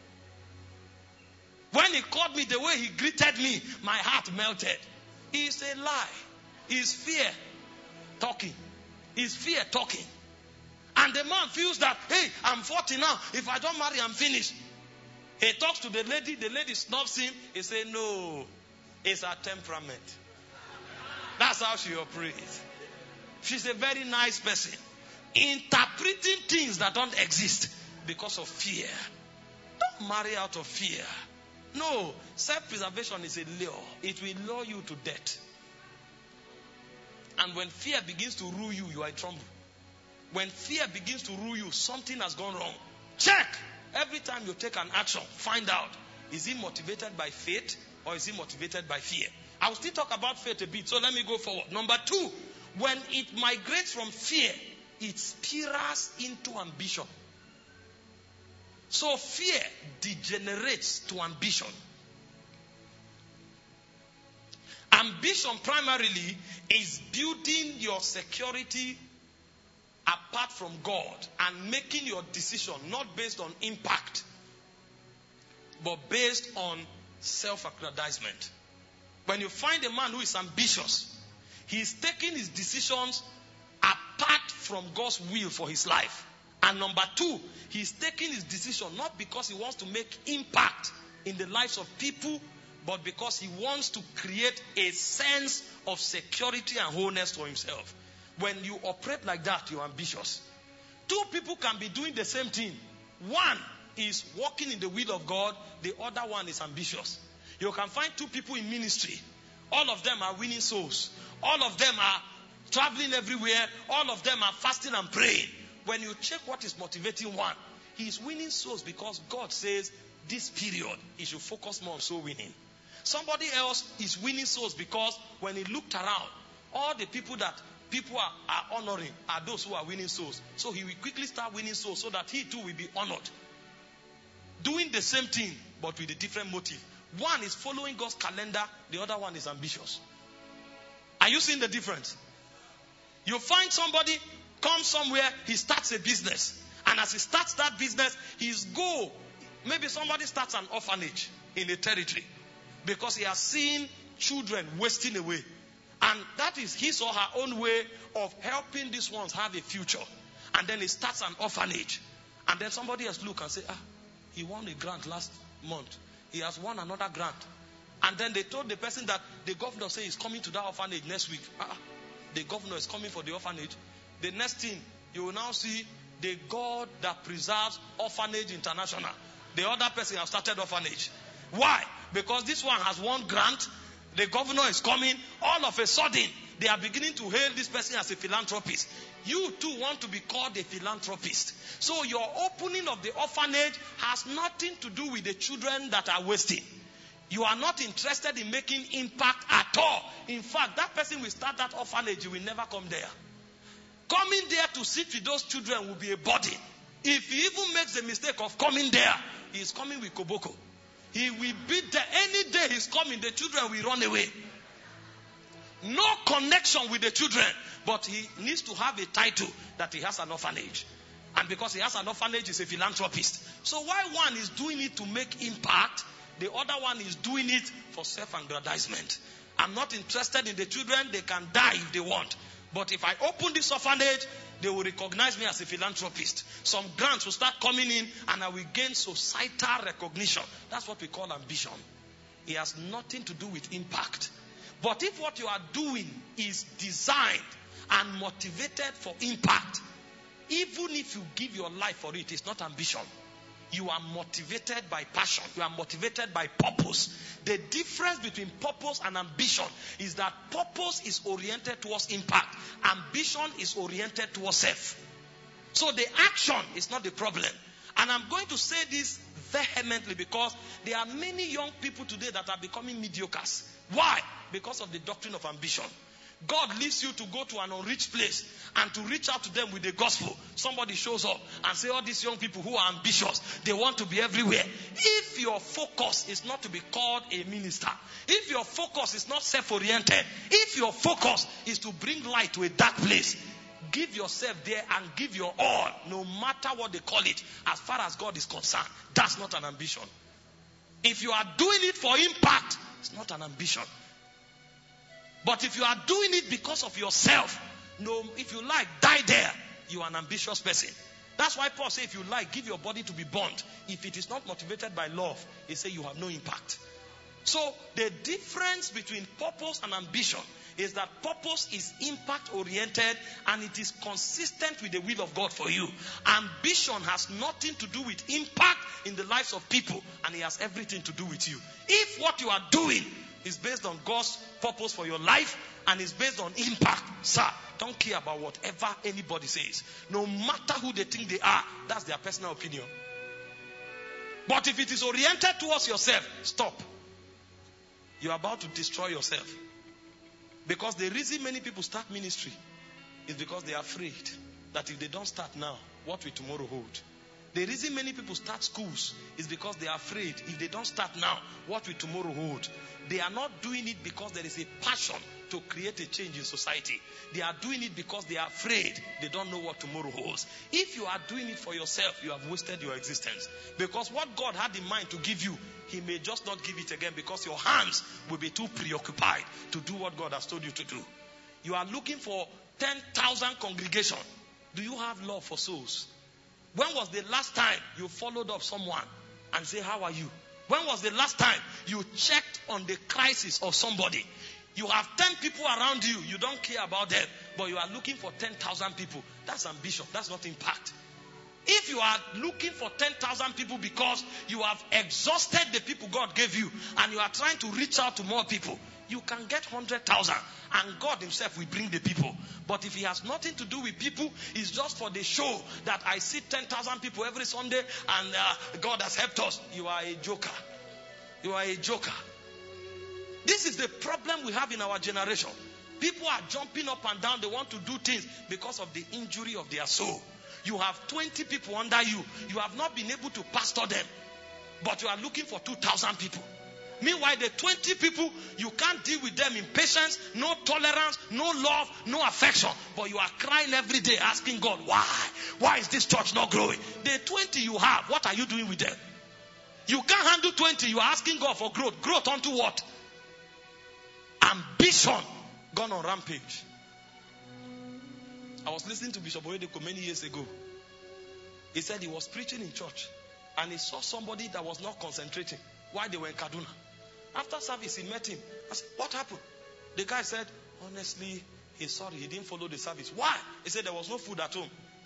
When he called me, the way he greeted me, my heart melted. It's a lie. It's fear talking. It's fear talking. And the man feels that, hey, I'm 40 now. If I don't marry, I'm finished. He talks to the lady snubs him. He says, no, it's her temperament. That's how she operates. She's a very nice person. Interpreting things that don't exist because of fear. Don't marry out of fear. No, self-preservation is a lure. It will lure you to death. And when fear begins to rule you, you are in trouble. When fear begins to rule you, something has gone wrong. Check. Every time you take an action, find out, is it motivated by faith or is it motivated by fear? I will still talk about faith a bit, so let me go forward. Number 2, when it migrates from fear, it spirals into ambition. So fear degenerates to ambition. Ambition primarily is building your security apart from God and making your decision not based on impact, but based on self-aggrandizement. When you find a man who is ambitious, he is taking his decisions apart from God's will for his life. And number 2, he is taking his decision not because he wants to make impact in the lives of people, but because he wants to create a sense of security and wholeness for himself. When you operate like that, you're ambitious. 2 people can be doing the same thing. One is walking in the will of God. The other one is ambitious. You can find 2 people in ministry. All of them are winning souls. All of them are traveling everywhere. All of them are fasting and praying. When you check what is motivating one, he is winning souls because God says this period he should focus more on soul winning. Somebody else is winning souls because when he looked around, all the people that people are honoring are those who are winning souls. So he will quickly start winning souls so that he too will be honored. Doing the same thing but with a different motive. One is following God's calendar, the other one is ambitious. Are you seeing the difference? You find somebody comes somewhere, he starts a business. And as he starts that business, his goal, maybe somebody starts an orphanage in a territory because he has seen children wasting away. And that is his or her own way of helping these ones have a future. And then he starts an orphanage. And then somebody else look and say, he won a grant last month. He has won another grant. And then they told the person that the governor say he's coming to that orphanage next week. The governor is coming for the orphanage. The next thing, you will now see the God that preserves Orphanage International. The other person has started orphanage. Why? Because this one has won grant. The governor is coming. All of a sudden, they are beginning to hail this person as a philanthropist. You too want to be called a philanthropist. So your opening of the orphanage has nothing to do with the children that are wasting. You are not interested in making impact at all. In fact, that person will start that orphanage, you will never come there. Coming there to sit with those children will be a burden. If he even makes the mistake of coming there, he is coming with koboko. He will be there. Any day he's coming, the children will run away. No connection with the children. But he needs to have a title that he has an orphanage. And because he has an orphanage, he's a philanthropist. So while one is doing it to make impact, the other one is doing it for self-aggrandizement. I'm not interested in the children. They can die if they want. But if I open this orphanage, they will recognize me as a philanthropist. Some grants will start coming in and I will gain societal recognition. That's what we call ambition. It has nothing to do with impact. But if what you are doing is designed and motivated for impact, even if you give your life for it, it's not ambition. You are motivated by passion. You are motivated by purpose. The difference between purpose and ambition is that purpose is oriented towards impact. Ambition is oriented towards self. So the action is not the problem. And I'm going to say this vehemently because there are many young people today that are becoming mediocres. Why? Because of the doctrine of ambition. God leaves you to go to an unreached place and to reach out to them with the gospel. Somebody shows up and say, all these young people who are ambitious, they want to be everywhere. If your focus is not to be called a minister, if your focus is not self-oriented, if your focus is to bring light to a dark place, give yourself there and give your all, no matter what they call it, as far as God is concerned. That's not an ambition. If you are doing it for impact, it's not an ambition. But if you are doing it because of yourself, no, if you like, die there. You are an ambitious person. That's why Paul says, if you like, give your body to be burnt. If it is not motivated by love, he says you have no impact. So the difference between purpose and ambition is that purpose is impact oriented and it is consistent with the will of God for you. Ambition has nothing to do with impact in the lives of people, and it has everything to do with you. If what you are doing is based on God's purpose for your life and is based on impact, sir, don't care about whatever anybody says. No matter who they think they are, that's their personal opinion. But if it is oriented towards yourself, stop. You're about to destroy yourself. Because the reason many people start ministry is because they are afraid that if they don't start now, what will tomorrow hold? The reason many people start schools is because they are afraid if they don't start now, what will tomorrow hold? They are not doing it because there is a passion to create a change in society. They are doing it because they are afraid they don't know what tomorrow holds. If you are doing it for yourself, you have wasted your existence. Because what God had in mind to give you, He may just not give it again because your hands will be too preoccupied to do what God has told you to do. You are looking for 10,000 congregation. Do you have love for souls? When was the last time you followed up someone and say, how are you? When was the last time you checked on the crisis of somebody? You have 10 people around you. You don't care about them. But you are looking for 10,000 people. That's ambition. That's not impact. If you are looking for 10,000 people because you have exhausted the people God gave you and you are trying to reach out to more people, you can get 100,000 and God Himself will bring the people. But if He has nothing to do with people, it's just for the show that I see 10,000 people every Sunday and God has helped us. You are a joker. You are a joker. This is the problem we have in our generation. People are jumping up and down. They want to do things because of the injury of their soul. You have 20 people under you. You have not been able to pastor them. But you are looking for 2,000 people. Meanwhile, the 20 people, you can't deal with them in patience, no tolerance, no love, no affection. But you are crying every day asking God, why? Why is this church not growing? The 20 you have, what are you doing with them? You can't handle 20. You are asking God for growth. Growth onto what? Ambition gone on rampage. I was listening to Bishop Oyedepo many years ago. He said he was preaching in church and he saw somebody that was not concentrating while they were in Kaduna. After service, he met him. I said, what happened? The guy said, honestly, he's sorry. He didn't follow the service. Why? He said there was no food at home.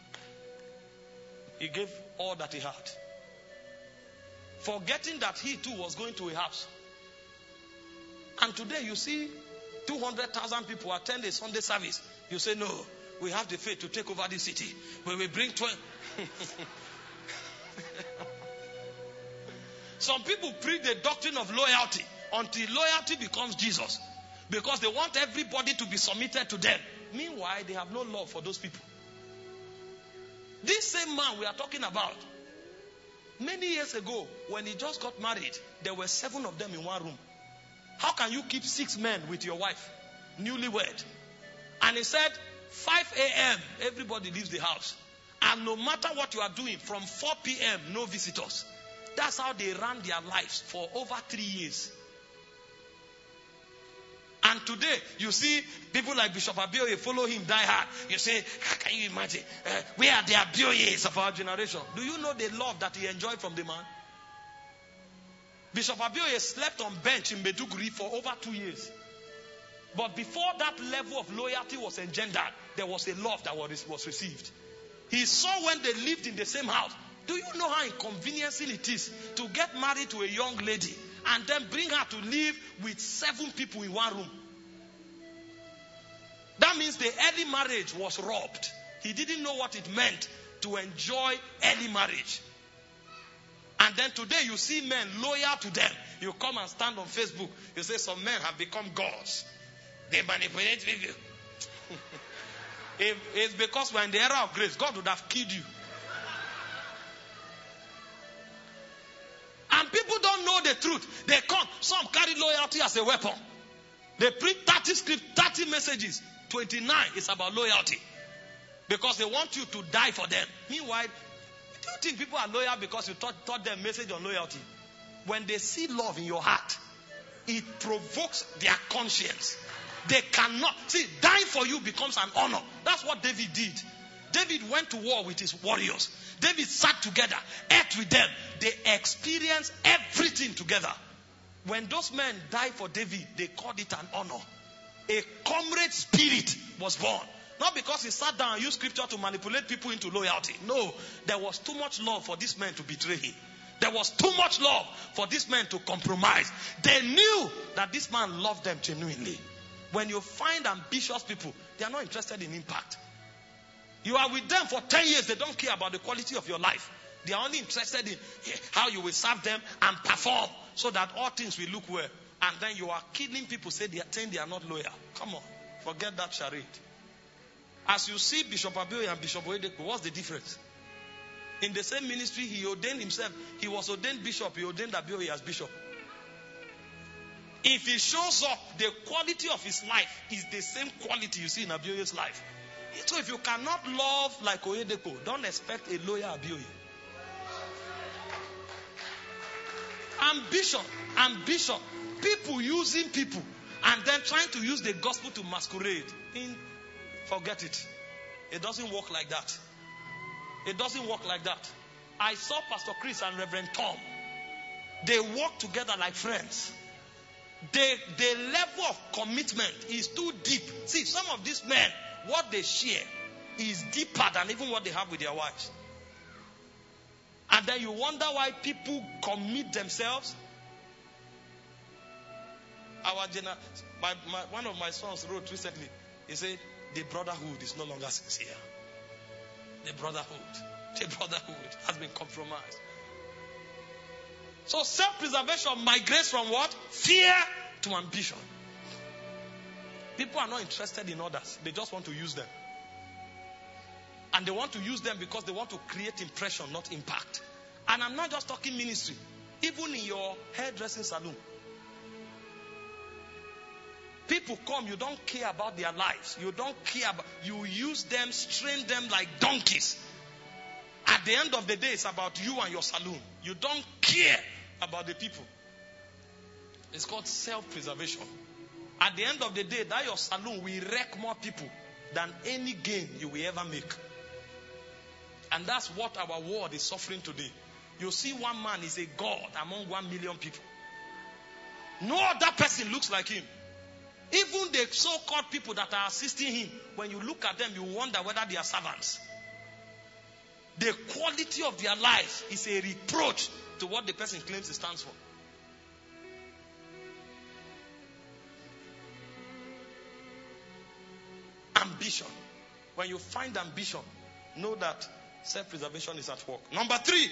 He gave all that he had. Forgetting that he too was going to a house. And today you see 200,000 people attend a Sunday service. You say, no, we have the faith to take over this city. We will bring 20. Some people preach the doctrine of loyalty until loyalty becomes Jesus. Because they want everybody to be submitted to them. Meanwhile, they have no love for those people. This same man we are talking about, many years ago, when he just got married, there were 7 of them in one room. How can you keep 6 men with your wife? newlywed. And he said, 5 a.m., everybody leaves the house. And no matter what you are doing, from 4 p.m., no visitors. That's how they ran their lives for over 3 years. And today, you see people like Bishop Abioye follow him die hard. You say, can you imagine? Where are the Abioyes of our generation? Do you know the love that he enjoyed from the man? Bishop Abioye slept on bench in Meduguri for over 2 years. But before that level of loyalty was engendered, there was a love that was received. He saw when they lived in the same house. Do you know how inconveniencing it is to get married to a young lady and then bring her to live with 7 people in one room? That means the early marriage was robbed. He didn't know what it meant to enjoy early marriage. And then today you see men loyal to them. You come and stand on Facebook. You say some men have become gods. They manipulate people. It's because we're in the era of grace. God would have killed you. And people don't know the truth. They come. Some carry loyalty as a weapon. They print 30 scripts, 30 messages. 29 is about loyalty. Because they want you to die for them. Meanwhile, do you think people are loyal because you taught them message on loyalty? When they see love in your heart, it provokes their conscience. They cannot. See, dying for you becomes an honor. That's what David did. David went to war with his warriors. David sat together, ate with them. They experienced everything together. When those men died for David, they called it an honor. A comrade spirit was born. Not because he sat down and used scripture to manipulate people into loyalty. No, there was too much love for this man to betray him. There was too much love for this man to compromise. They knew that this man loved them genuinely. When you find ambitious people, they are not interested in impact. You are with them for 10 years, they don't care about the quality of your life. They are only interested in how you will serve them and perform so that all things will look well. And then you are killing people saying they are not loyal. Come on, forget that charade. As you see Bishop Abioye and Bishop Oyedepo, what's the difference? In the same ministry, he ordained himself. He was ordained bishop. He ordained Abioye as bishop. If he shows up, the quality of his life is the same quality you see in Abioye's life. So if you cannot love like Oyedepo, don't expect a loyal Abioye. Ambition. People using people and then trying to use the gospel to masquerade. Forget it. It doesn't work like that. It doesn't work like that. I saw Pastor Chris and Reverend Tom. They work together like friends. The level of commitment is too deep. See, some of these men, what they share is deeper than even what they have with their wives. And then you wonder why people commit themselves. One of my sons wrote recently. He said, the brotherhood is no longer sincere. The brotherhood has been compromised. So self-preservation migrates from what? Fear to ambition. People are not interested in others. They just want to use them. And they want to use them because they want to create impression, not impact. And I'm not just talking ministry. Even in your hairdressing salon. People come, you don't care about their lives. You use them, strain them like donkeys. At the end of the day, it's about you and your salon. You don't care about the people. It's called self-preservation. At the end of the day, that your salon will wreck more people than any gain you will ever make. And that's what our world is suffering today. You see one man is a god among 1 million people. No other person looks like him. Even the so-called people that are assisting him, when you look at them, you wonder whether they are servants. The quality of their lives is a reproach to what the person claims he stands for. Ambition. When you find ambition, know that self-preservation is at work. Number 3.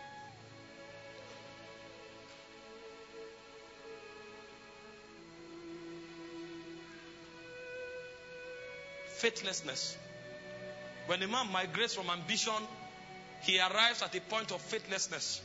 Faithlessness. When a man migrates from ambition, he arrives at a point of faithlessness.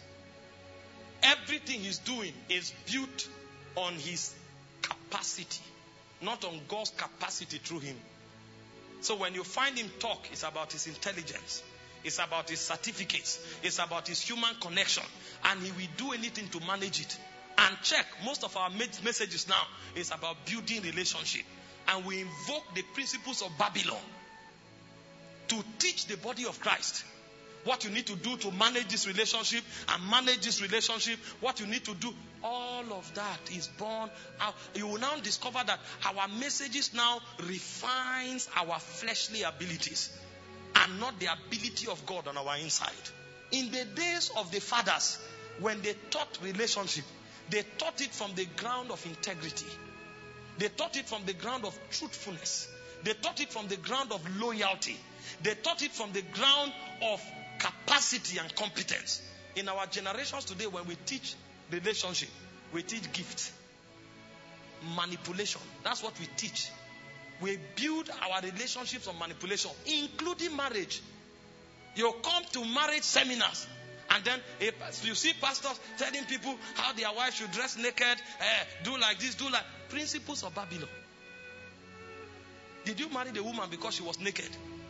Everything he's doing is built on his capacity. not on God's capacity through him. So when you find him talk, it's about his intelligence. It's about his certificates. It's about his human connection. And he will do anything to manage it. And check, most of our messages now is about building relationship. And we invoke the principles of Babylon to teach the body of Christ what you need to do to manage this relationship and manage this relationship, what you need to do. All of that is born out. You will now discover that our messages now refines our fleshly abilities and not the ability of God on our inside. In the days of the fathers, when they taught relationship, they taught it from the ground of integrity. They taught it from the ground of truthfulness. They taught it from the ground of loyalty. They taught it from the ground of capacity and competence. In our generations today, when we teach relationship, we teach gift, manipulation. That's what we teach. We build our relationships on manipulation, including marriage. You come to marriage seminars, and then you see pastors telling people how their wife should dress naked, do like this, do like. Principles of Babylon. Did you marry the woman because she was naked?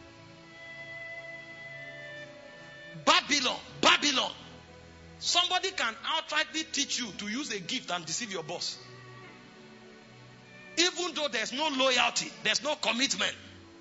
Babylon, Babylon. Somebody can outrightly teach you to use a gift and deceive your boss. Even though there's no loyalty, there's no commitment.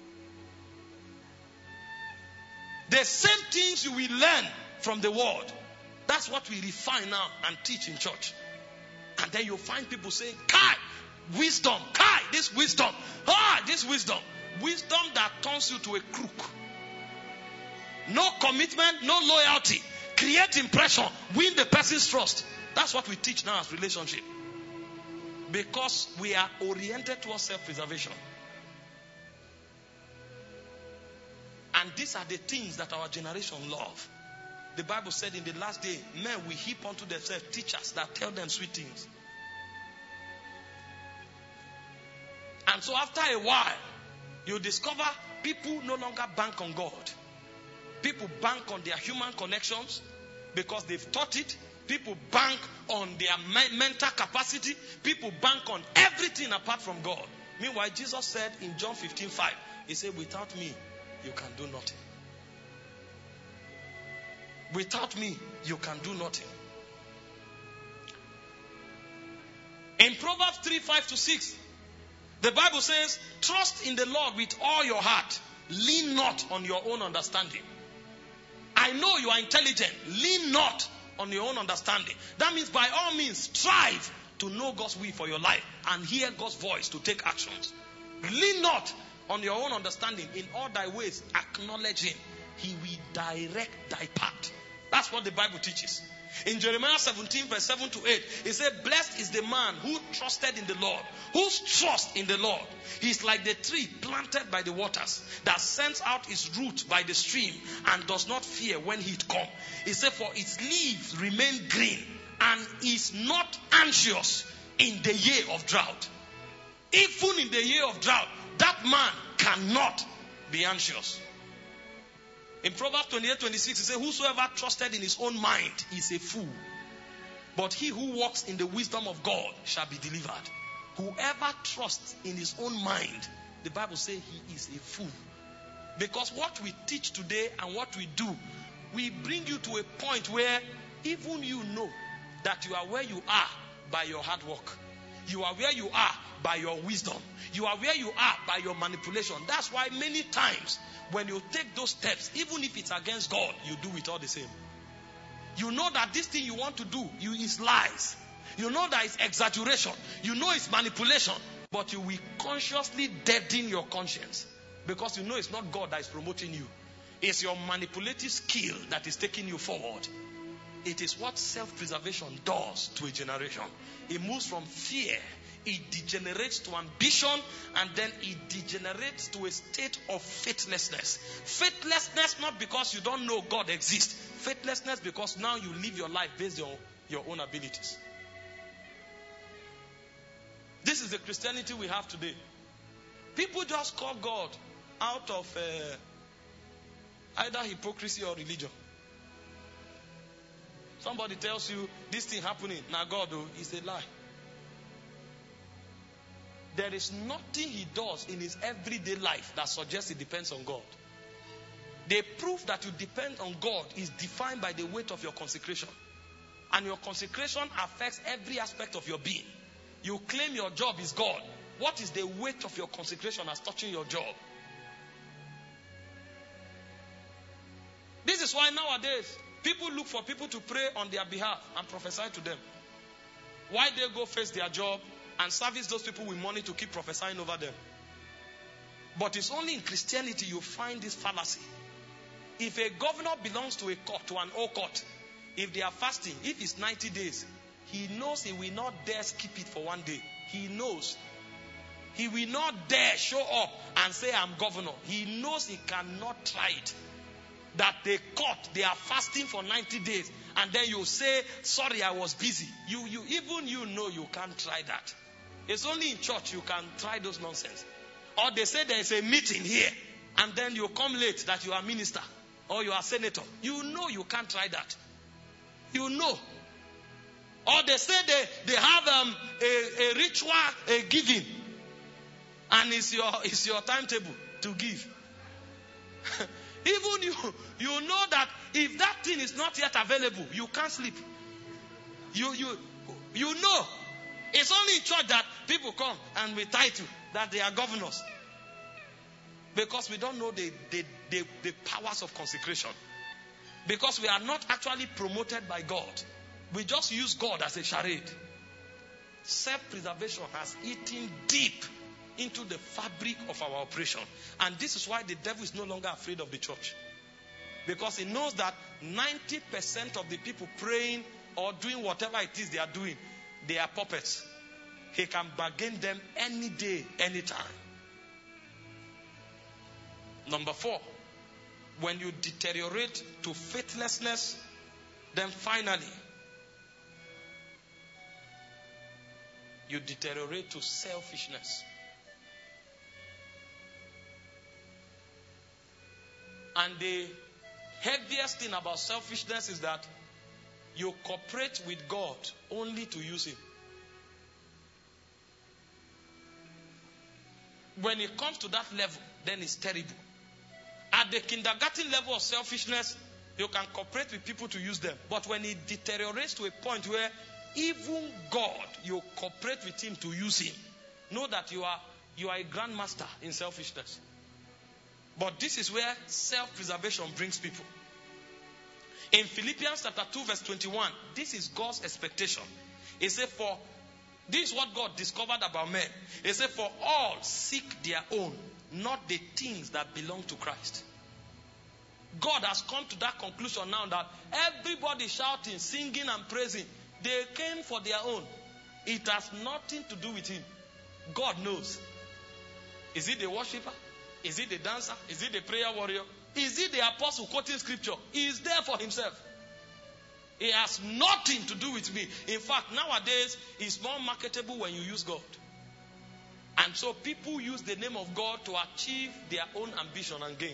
The same things you will learn from the world. That's what we refine now and teach in church. And then you'll find people saying, Kai, wisdom, Kai, this wisdom, this wisdom. Wisdom that turns you to a crook. No commitment, no loyalty. Create impression, win the person's trust. That's what we teach now as relationship. Because we are oriented towards self-preservation. And these are the things that our generation love. The Bible said in the last day, men will heap unto themselves teachers that tell them sweet things. And so after a while, you discover people no longer bank on God. People bank on their human connections because they've taught it. People bank on their mental capacity. People bank on everything apart from God. Meanwhile, Jesus said in John 15:5, he said, without me, you can do nothing. Without me, you can do nothing. In Proverbs 3:5-6, the Bible says, trust in the Lord with all your heart. Lean not on your own understanding. I know you are intelligent. Lean not on your own understanding. That means by all means, strive to know God's will for your life and hear God's voice to take actions. Lean not on your own understanding. In all thy ways, acknowledge him. He will direct thy path. That's what the Bible teaches. In Jeremiah 17:7-8, it said, blessed is the man who trusted in the Lord, whose trust in the Lord. He is like the tree planted by the waters, that sends out its root by the stream, and does not fear when heat come. He said, for its leaves remain green, and is not anxious in the year of drought. Even in the year of drought, that man cannot be anxious. In Proverbs 28:26, it says, whosoever trusted in his own mind is a fool. But he who walks in the wisdom of God shall be delivered. Whoever trusts in his own mind, the Bible says he is a fool. Because what we teach today and what we do, we bring you to a point where even you know that you are where you are by your hard work. You are where you are by your wisdom. You are where you are by your manipulation. That's why many times when you take those steps, even if it's against God, you do it all the same. You know that this thing you want to do, is lies. You know that it's exaggeration. You know it's manipulation. But you will consciously deaden your conscience. Because you know it's not God that is promoting you. It's your manipulative skill that is taking you forward. It is what self-preservation does to a generation. It moves from fear. It degenerates to ambition, and then it degenerates to a state of faithlessness. Faithlessness not because you don't know God exists. Faithlessness because now you live your life based on your own abilities. This is the Christianity we have today. People just call God out of either hypocrisy or religion. Somebody tells you this thing happening, now God, it's a lie. there is nothing he does in his everyday life that suggests he depends on God. The proof that you depend on God is defined by the weight of your consecration. And your consecration affects every aspect of your being. You claim your job is God. What is the weight of your consecration as touching your job? This is why nowadays people look for people to pray on their behalf and prophesy to them. Why they go face their job and service those people with money to keep prophesying over them. But it's only in Christianity you find this fallacy. If a governor belongs to a court, to an old court, if they are fasting, if it's 90 days, he knows he will not dare skip it for one day. He knows. He will not dare show up and say, I'm governor. He knows he cannot try it. That they court, they are fasting for 90 days. And then you say, sorry, I was busy. You know you can't try that. It's only in church you can try those nonsense. Or they say there is a meeting here. And then you come late that you are minister. Or you are senator. You know you can't try that. You know. Or they say they have a ritual, a giving. And it's your timetable to give. Even you know that if that thing is not yet available, you can't sleep. You know. It's only in church that people come and we title that they are governors. Because we don't know the powers of consecration. Because we are not actually promoted by God. We just use God as a charade. Self-preservation has eaten deep into the fabric of our operation. And this is why the devil is no longer afraid of the church. Because he knows that 90% of the people praying or doing whatever it is they are doing, they are puppets. He can bargain them any day, anytime. Number 4, when you deteriorate to faithlessness, then finally, you deteriorate to selfishness. And the heaviest thing about selfishness is that you cooperate with God only to use Him. When it comes to that level, then it's terrible. At the kindergarten level of selfishness, you can cooperate with people to use them. But when it deteriorates to a point where even God, you cooperate with Him to use Him, know that you are a grandmaster in selfishness. But this is where self-preservation brings people. In Philippians chapter 2 verse 21, this is God's expectation. He said, this is what God discovered about men. He said, for all seek their own, not the things that belong to Christ. God has come to that conclusion now that everybody shouting, singing and praising, they came for their own. It has nothing to do with Him. God knows. Is it the worshiper? Is it the dancer? Is it the prayer warrior? Is it the apostle quoting scripture? He is there for himself. It has nothing to do with me. In fact, nowadays, it's more marketable when you use God. And so people use the name of God to achieve their own ambition and gain.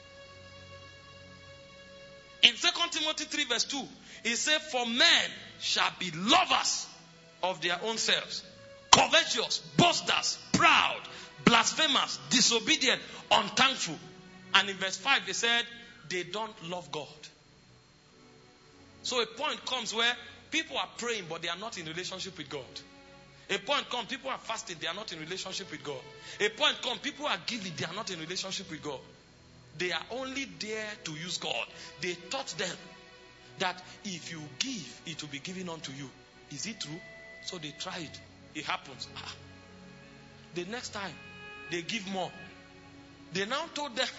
In 2 Timothy 3 verse 2, it says, for men shall be lovers of their own selves, covetous, boasters, proud, blasphemers, disobedient, unthankful. And in verse 5, they said, they don't love God. So a point comes where people are praying, but they are not in relationship with God. A point comes, people are fasting, they are not in relationship with God. A point comes, people are giving, they are not in relationship with God. They are only there to use God. They taught them that if you give, it will be given unto you. Is it true? So they tried. It happens. The next time, they give more. They now told them,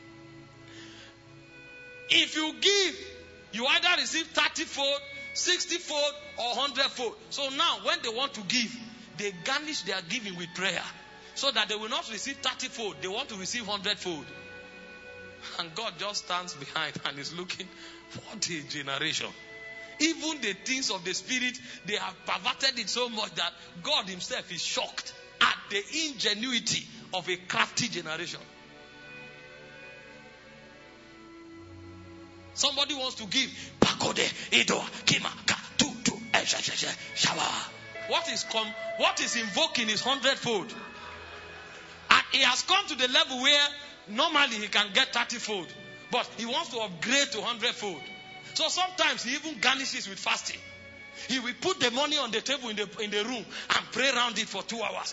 if you give, you either receive 30-fold, 60-fold, or 100-fold. So now, when they want to give, they garnish their giving with prayer. So that they will not receive 30-fold. They want to receive 100-fold. And God just stands behind and is looking, what a generation. Even the things of the Spirit, they have perverted it so much that God Himself is shocked at the ingenuity of a crafty generation. Somebody wants to give. Pakode, Ido, Kima, Ka, Tu, Shower. what is invoking is 100-fold. And he has come to the level where normally he can get 30-fold. But he wants to upgrade to 100-fold. So sometimes he even garnishes with fasting. He will put the money on the table in the room and pray around it for 2 hours.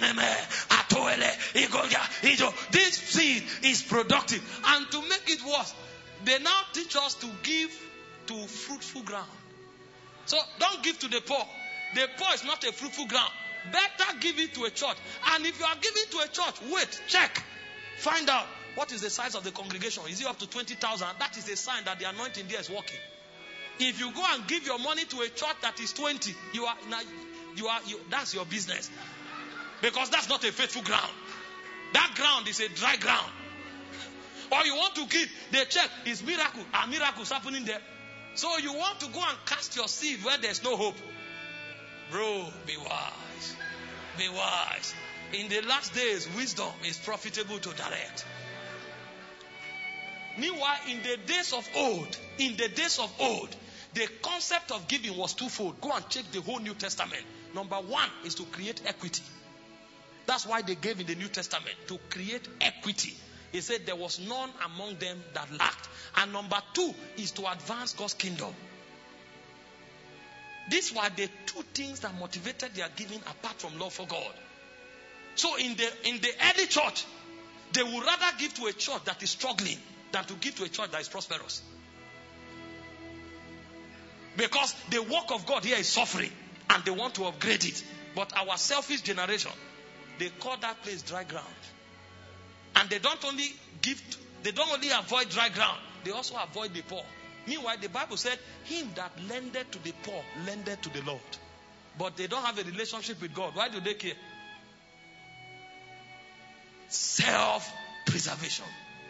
This seed is productive. And to make it worse, they now teach us to give to fruitful ground. So don't give to the poor. The poor is not a fruitful ground. Better give it to a church. And if you are giving to a church, wait, check. Find out what is the size of the congregation. Is it up to 20,000? That is a sign that the anointing there is working. If you go and give your money to a church that is 20, that's your business. Because that's not a faithful ground. That ground is a dry ground. Or you want to give, they check, is miracle. Are miracles happening there? So you want to go and cast your seed where there's no hope. Bro, be wise. Be wise. In the last days, wisdom is profitable to direct. Meanwhile, in the days of old, the concept of giving was twofold. Go and check the whole New Testament. Number one is to create equity. That's why they gave in the New Testament, to create equity. He said there was none among them that lacked. And number two is to advance God's kingdom. These were the two things that motivated their giving apart from love for God. So in the early church, they would rather give to a church that is struggling than to give to a church that is prosperous. Because the work of God here is suffering and they want to upgrade it. But our selfish generation, they call that place dry ground. And they don't only avoid dry ground, they also avoid the poor. Meanwhile, the Bible said, him that lended to the poor, lended to the Lord. But they don't have a relationship with God. Why do they care? Self-preservation.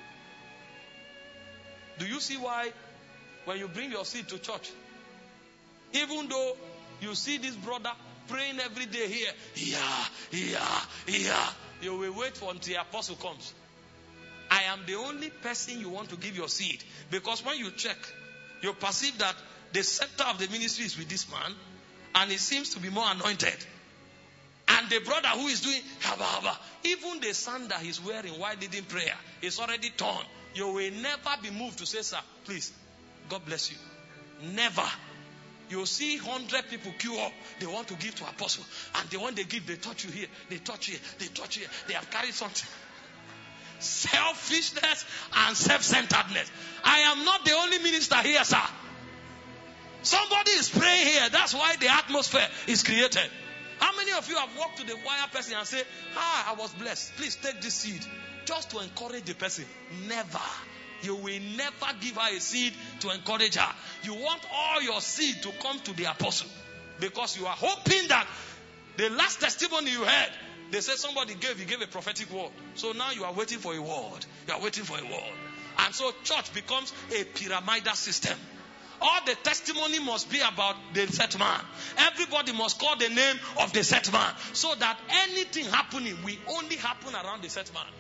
Do you see why when you bring your seed to church, even though you see this brother praying every day here, you will wait for until the apostle comes. I am the only person you want to give your seed. Because when you check, you perceive that the center of the ministry is with this man, and he seems to be more anointed. And the brother who is doing even the sandal he's wearing while leading prayer is already torn. You will never be moved to say, sir, please, God bless you. Never. You'll see 100 people queue up. They want to give to apostle. And the one they give, they touch you here. They touch here. They touch here. They have carried something. Selfishness and self-centeredness. I am not the only minister here, sir. Somebody is praying here. That's why the atmosphere is created. How many of you have walked to the choir person and say, I was blessed. Please take this seed. Just to encourage the person. Never. You will never give her a seed to encourage her. You want all your seed to come to the apostle. Because you are hoping that the last testimony you heard, they said somebody gave a prophetic word. So now you are waiting for a word. You are waiting for a word. And so church becomes a pyramidal system. All the testimony must be about the set man. Everybody must call the name of the set man. So that anything happening will only happen around the set man.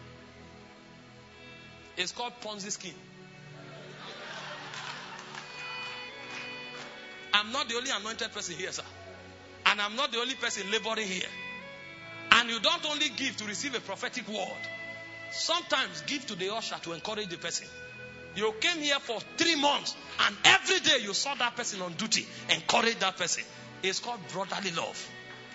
It's called Ponzi scheme. I'm not the only anointed person here, sir. And I'm not the only person laboring here. And you don't only give to receive a prophetic word. Sometimes give to the usher to encourage the person. You came here for 3 months and every day you saw that person on duty. Encourage that person. It's called brotherly love.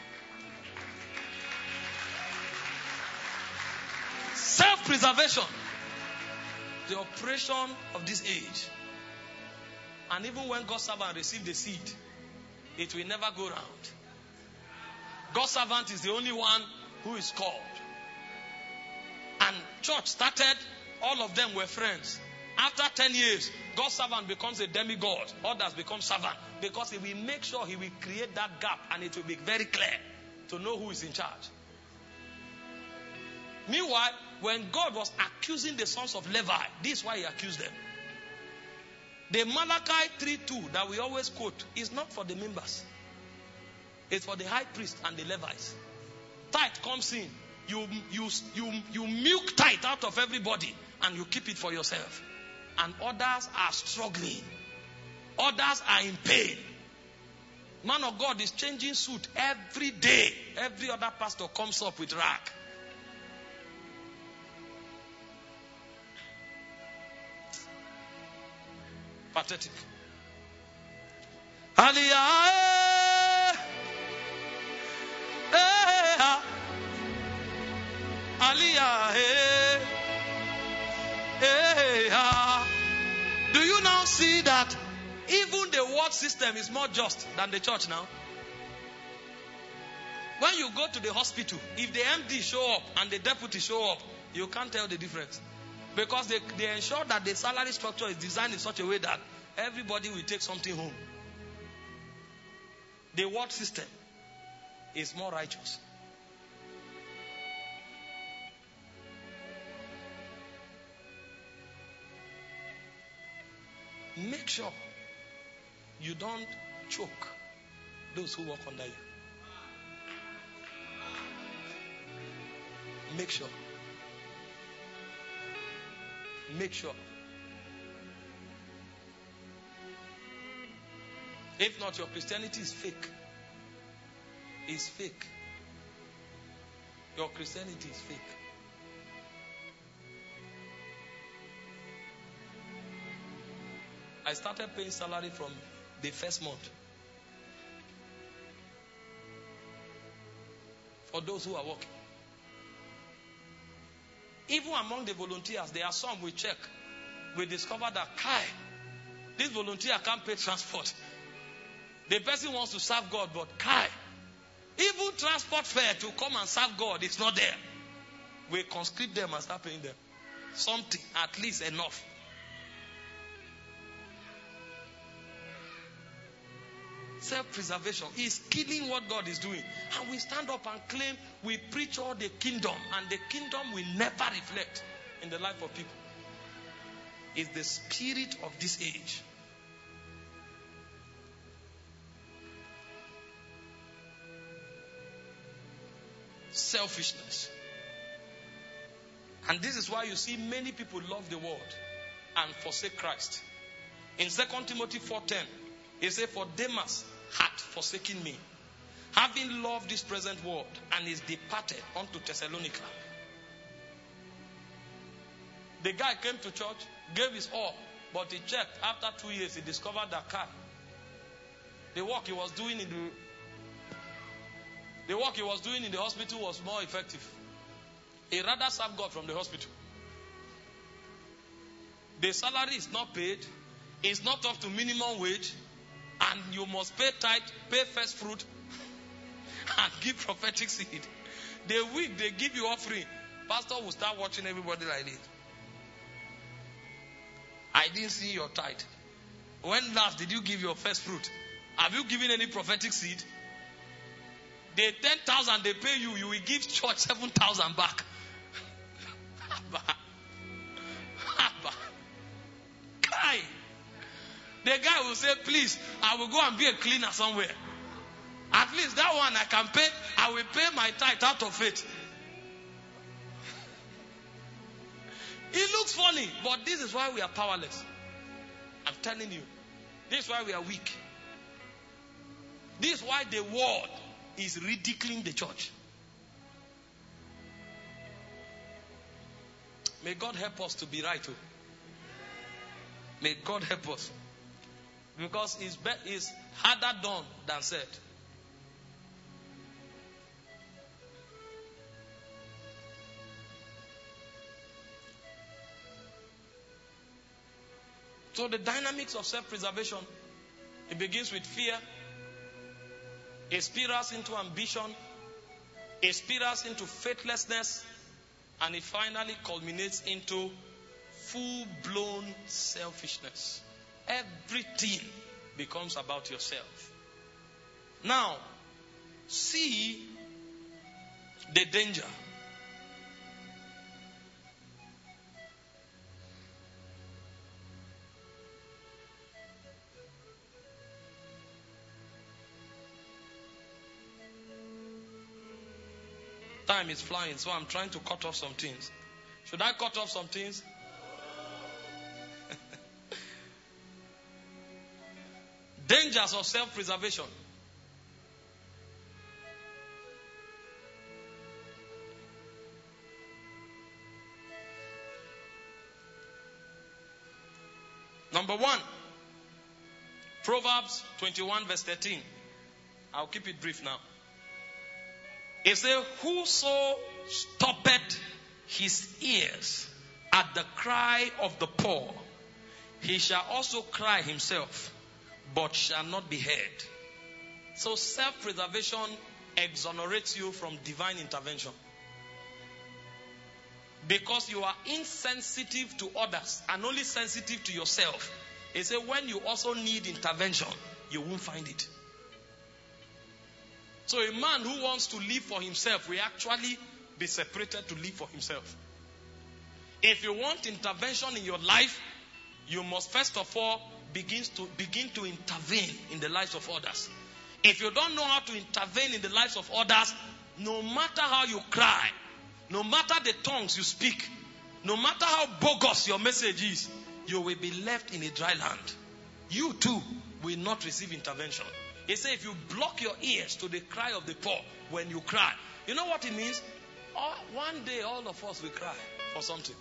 Self-preservation. The operation of this age. And even when God's servant received the seed, it will never go round. God's servant is the only one who is called. And church started, all of them were friends. After 10 years, God's servant becomes a demigod. Others become servant. Because he will make sure he will create that gap and it will be very clear to know who is in charge. Meanwhile, when God was accusing the sons of Levi, this is why he accused them. The Malachi 3:2 that we always quote is not for the members. It's for the high priest and the Levites. Tithe comes in. You milk tithe out of everybody and you keep it for yourself. And others are struggling. Others are in pain. Man of God is changing suit every day. Every other pastor comes up with rag. Pathetic. Aliyah, Aliyah, do you now see that even the world system is more just than the church now? When you go to the hospital, if the MD show up and the deputy show up, you can't tell the difference. Because they ensure that the salary structure is designed in such a way that everybody will take something home. The world system is more righteous. Make sure you don't choke those who work under you. Make sure. Make sure. If not, your Christianity is fake. It's fake. Your Christianity is fake. I started paying salary from the first month. For those who are working. Even among the volunteers, there are some we check. We discover that, this volunteer can't pay transport. The person wants to serve God, but even transport fare to come and serve God is not there. We conscript them and start paying them. Something, at least enough. Self-preservation is killing what God is doing. And we stand up and claim we preach all the kingdom, and the kingdom will never reflect in the life of people. It's the spirit of this age. Selfishness. And this is why you see many people love the world and forsake Christ. In 2 Timothy 4:10, he said, for Demas hath forsaken me, having loved this present world, and is departed unto Thessalonica. The guy came to church, gave his all, but he checked. After 2 years, he discovered that the work he was doing in the hospital was more effective. He rather served God from the hospital. The salary is not paid. It's not up to minimum wage. And you must pay tithe, pay first fruit, and give prophetic seed. The week they give you offering, pastor will start watching everybody like this. I didn't see your tithe. When last did you give your first fruit? Have you given any prophetic seed? The 10,000 they pay you, you will give church 7,000 back. Kai. The guy will say, please, I will go and be a cleaner somewhere. At least that one I can pay. I will pay my tithe out of it. It looks funny, but this is why we are powerless. I'm telling you. This is why we are weak. This is why the world is ridiculing the church. May God help us to be right. May God help us. Because it's harder done than said. So the dynamics of self-preservation, it begins with fear. It spirals into ambition. It spirals into faithlessness. And it finally culminates into full-blown selfishness. Everything becomes about yourself. Now, see the danger. Time is flying, so I'm trying to cut off some things. Should I cut off some things? Dangers of self-preservation. Number 1, Proverbs 21 verse 13. I'll keep it brief now. It says, whoso stoppeth his ears at the cry of the poor, he shall also cry himself, but shall not be heard. So self-preservation exonerates you from divine intervention. Because you are insensitive to others and only sensitive to yourself. It says when you also need intervention, you won't find it. So a man who wants to live for himself will actually be separated to live for himself. If you want intervention in your life, you must first of all begin to intervene in the lives of others. If you don't know how to intervene in the lives of others, no matter how you cry, no matter the tongues you speak, no matter how bogus your message is, you will be left in a dry land. You too will not receive intervention. He said if you block your ears to the cry of the poor when you cry, you know what it means? One day all of us will cry for something.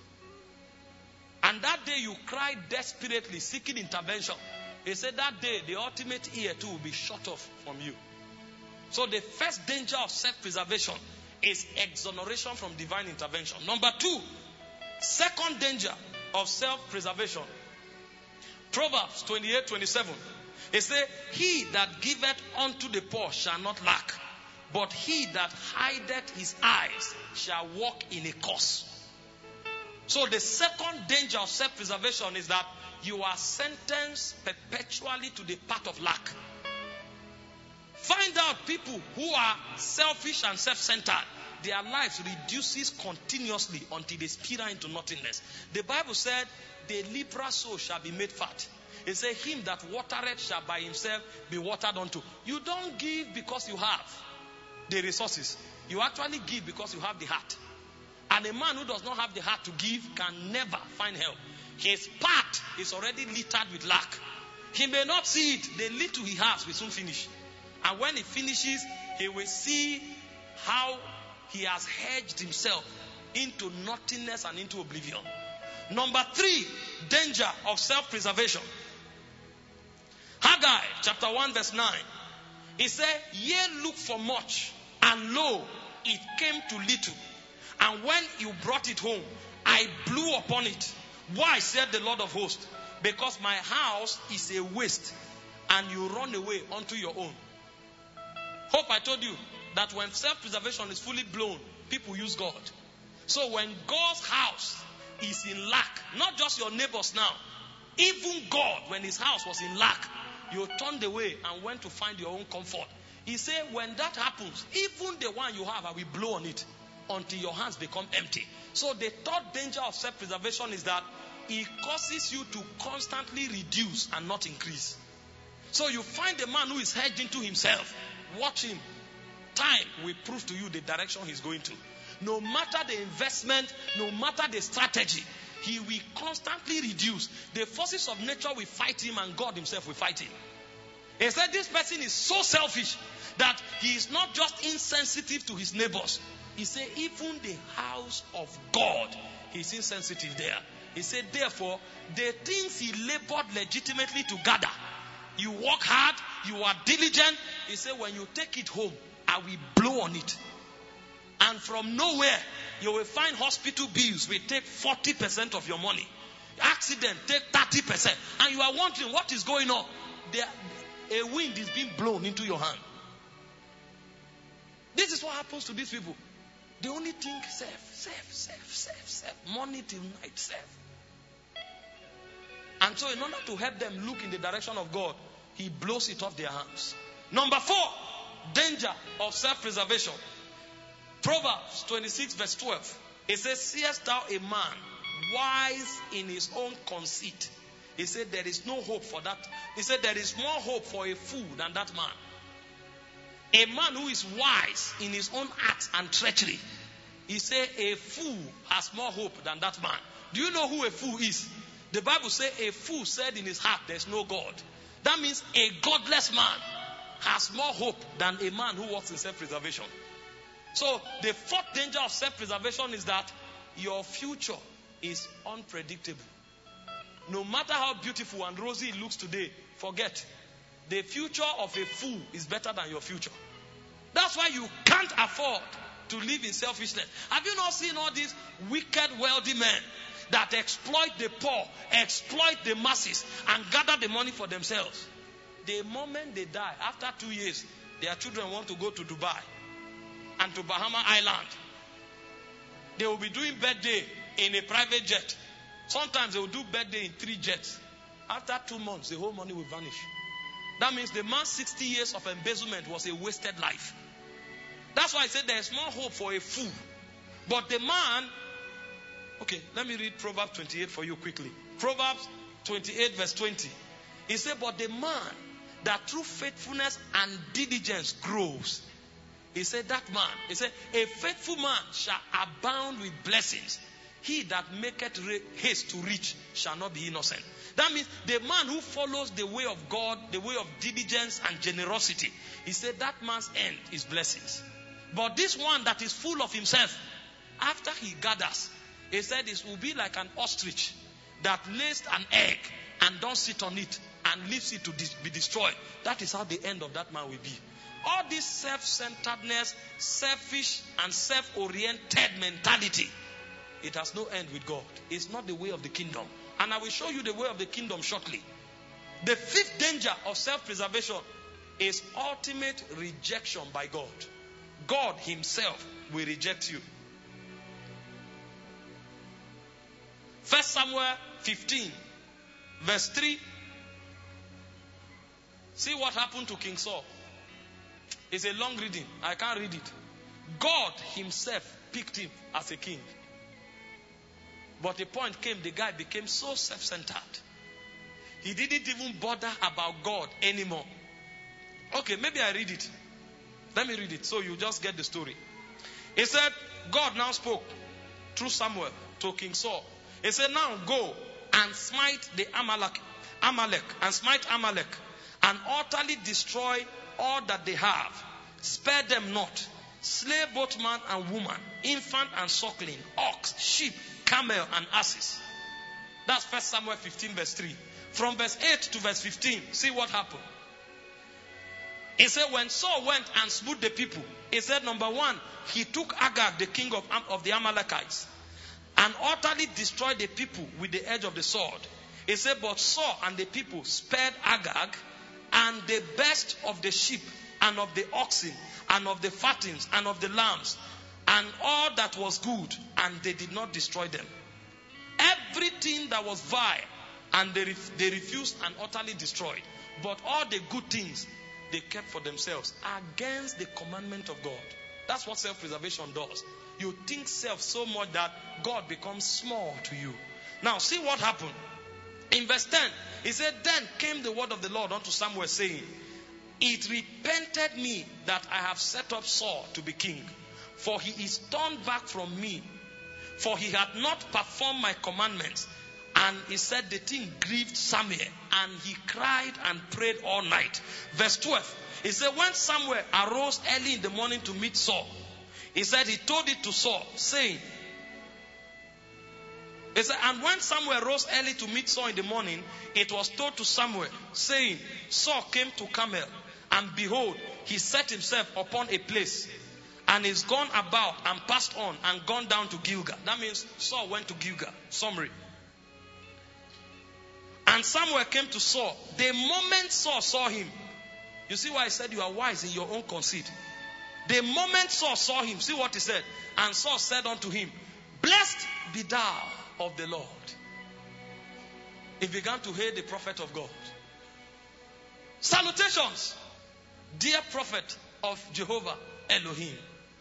And that day you cry desperately, seeking intervention. He said that day the ultimate ear too will be shut off from you. So the first danger of self-preservation is exoneration from divine intervention. Number 2, second danger of self-preservation. Proverbs 28:27. It says, he that giveth unto the poor shall not lack, but he that hideth his eyes shall walk in a curse. So the second danger of self-preservation is that you are sentenced perpetually to the path of lack. Find out people who are selfish and self-centered. Their lives reduces continuously until they spiral into nothingness. The Bible said, the liberal soul shall be made fat. It says, him that watereth shall by himself be watered unto. You don't give because you have the resources. You actually give because you have the heart. And a man who does not have the heart to give can never find help. His path is already littered with lack. He may not see it. The little he has will soon finish. And when he finishes, he will see how he has hedged himself into nothingness and into oblivion. Number 3, danger of self-preservation. Haggai chapter 1 verse 9. It said, ye look for much, and lo, it came to little. And when you brought it home, I blew upon it. Why, said the Lord of hosts? Because my house is a waste, and you run away unto your own. Hope I told you that when self-preservation is fully blown, people use God. So when God's house is in lack, not just your neighbors now, even God, when his house was in lack, you turned away and went to find your own comfort. He said, when that happens, even the one you have, I will blow on it until your hands become empty. So the third danger of self-preservation is that it causes you to constantly reduce and not increase. So you find a man who is hedged into himself. Watch him. Time will prove to you the direction he's going to. No matter the investment, no matter the strategy, he will constantly reduce. The forces of nature will fight him, and God himself will fight him. He said this person is so selfish that he is not just insensitive to his neighbors. He said even the house of God, he's insensitive there. He said therefore, the things he labored legitimately to gather, you work hard, you are diligent. He said when you take it home, I will blow on it. And from nowhere, you will find hospital bills will take 40% of your money. Accident, take 30%. And you are wondering what is going on. A wind is being blown into your hand. This is what happens to these people. They only think self. Money till night, self. And so in order to help them look in the direction of God, he blows it off their hands. Number 4, danger of self-preservation. Proverbs 26 verse 12. It says, seest thou a man wise in his own conceit? He said there is no hope for that. He said there is more hope for a fool than that man. A man who is wise in his own acts and treachery. He said a fool has more hope than that man. Do you know who a fool is? The Bible says a fool said in his heart there is no God. That means a godless man has more hope than a man who walks in self-preservation. So the fourth danger of self-preservation is that your future is unpredictable. no matter how beautiful and rosy it looks today, forget. The future of a fool is better than your future. That's why you can't afford to live in selfishness. Have you not seen all these wicked, wealthy men that exploit the poor, exploit the masses, and gather the money for themselves? The moment they die, after 2 years, their children want to go to Dubai and to Bahama Island. They will be doing birthday in a private jet. Sometimes they will do birthday in 3 jets. After 2 months, the whole money will vanish. That means the man's 60 years of embezzlement was a wasted life. That's why I said there is more hope for a fool. But the man... Okay, let me read Proverbs 28 for you quickly. Proverbs 28 verse 20. He said, but the man that through faithfulness and diligence grows. He said, that man, he said, a faithful man shall abound with blessings. He that maketh haste to reach shall not be innocent. That means the man who follows the way of God, the way of diligence and generosity, he said that man's end is blessings. But this one that is full of himself, after he gathers, he said it will be like an ostrich that lays an egg and don't sit on it and leaves it to be destroyed. That is how the end of that man will be. All this self-centeredness, selfish and self-oriented mentality, it has no end with God. It's not the way of the kingdom. And I will show you the way of the kingdom shortly. The fifth danger of self-preservation is ultimate rejection by God. God himself will reject you. 1 Samuel 15 verse 3. See what happened to King Saul. It's a long reading. I can't read it. God himself picked him as a king. But a point came, the guy became so self-centered. He didn't even bother about God anymore. Okay, maybe I read it. Let me read it so you just get the story. He said, God now spoke through Samuel to King Saul. He said, now go and smite the Amalek, and smite Amalek, and utterly destroy all that they have. Spare them not. Slay both man and woman, infant and suckling, ox, sheep, camel, and asses. That's 1 Samuel 15 verse 3. From verse 8 to verse 15, see what happened. He said, when Saul went and smote the people, he said, number one, he took Agag, the king of the Amalekites, and utterly destroyed the people with the edge of the sword. He said, but Saul and the people spared Agag, and the best of the sheep, and of the oxen, and of the fattings, and of the lambs, and all that was good, and they did not destroy them. Everything that was vile, and they refused and utterly destroyed. But all the good things, they kept for themselves, against the commandment of God. That's what self-preservation does. You think self so much that God becomes small to you. Now, see what happened. In verse 10, he said, then came the word of the Lord unto Samuel, saying, it repented me that I have set up Saul to be king, for he is turned back from me, for he had not performed my commandments. And he said the thing grieved Samuel, and he cried and prayed all night. Verse 12, he said, when Samuel arose early in the morning to meet Saul, he said he told it to Saul, saying, he said, and when Samuel rose early to meet Saul in the morning, it was told to Samuel, saying, Saul came to Carmel, and behold, he set himself upon a place, and is gone about and passed on and gone down to Gilgal. That means Saul went to Gilgal. Summary. And Samuel came to Saul. The moment Saul saw him, you see why I said you are wise in your own conceit. The moment Saul saw him, see what he said. And Saul said unto him, blessed be thou of the Lord. He began to hail the prophet of God. Salutations, dear prophet of Jehovah Elohim.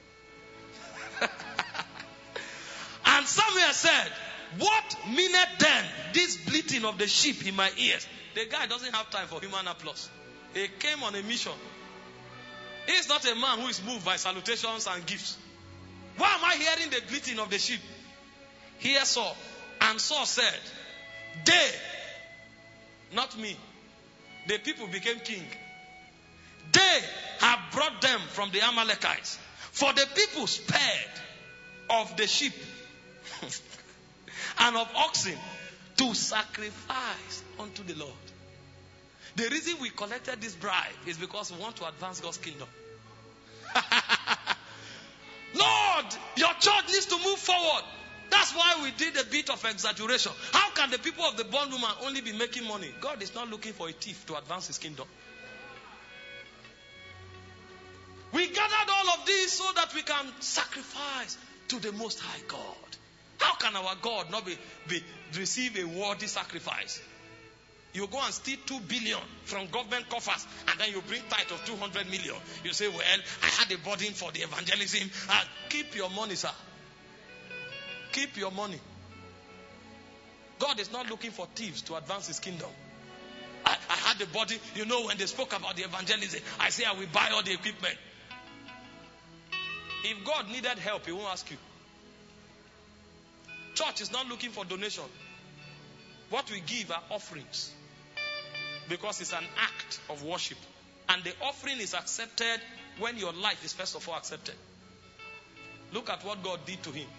And Samuel said, what meaneth then this bleating of the sheep in my ears? The guy doesn't have time for human applause. He came on a mission. He is not a man who is moved by salutations and gifts. Why am I hearing the bleating of the sheep? Hear Saul. And Saul said, they, not me, the people became king. They have brought them from the Amalekites. For the people spared of the sheep and of oxen to sacrifice unto the Lord. The reason we collected this bribe is because we want to advance God's kingdom. Lord, your church needs to move forward. That's why we did a bit of exaggeration. How can the people of the bondwoman only be making money? God is not looking for a thief to advance his kingdom. We gathered all of this so that we can sacrifice to the Most High God. How can our God not receive a worthy sacrifice? You go and steal 2 billion from government coffers, and then you bring tithe of 200 million. You say, well, I had a burden for the evangelism. Keep your money, sir. Keep your money. God is not looking for thieves to advance his kingdom. I had a body, when they spoke about the evangelism, I say I will buy all the equipment. If God needed help, he won't ask you. Church is not looking for donation. What we give are offerings, because it's an act of worship. And the offering is accepted when your life is first of all accepted. Look at what God did to him.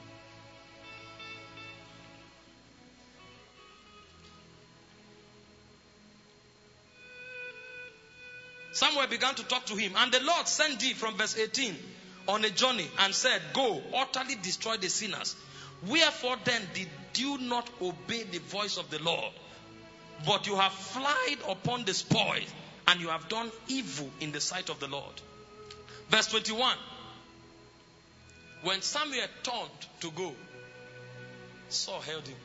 Samuel began to talk to him, and the Lord sent thee, from verse 18, on a journey, and said, go, utterly destroy the sinners. Wherefore then did you not obey the voice of the Lord? But you have flied upon the spoil, and you have done evil in the sight of the Lord. Verse 21. When Samuel turned to go, Saul held him.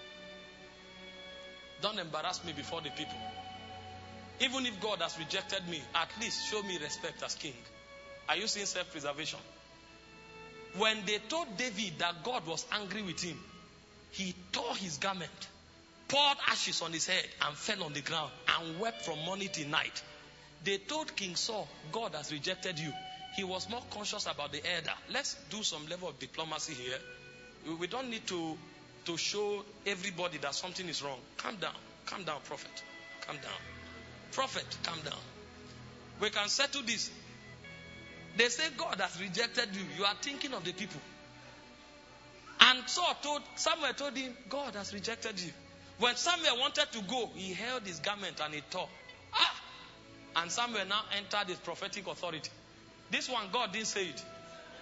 Don't embarrass me before the people. Even if God has rejected me, at least show me respect as king. Are you seeing self-preservation? When they told David that God was angry with him, he tore his garment, poured ashes on his head, and fell on the ground and wept from morning till night. They told King Saul, God has rejected you. He was more conscious about the elder. Let's do some level of diplomacy here. We don't need to show everybody that something is wrong. Calm down, prophet. Calm down. Prophet, calm down. We can settle this. They say God has rejected you. You are thinking of the people. And Samuel told him, God has rejected you. When Samuel wanted to go, he held his garment and he tore. And Samuel now entered his prophetic authority. This one, God didn't say it.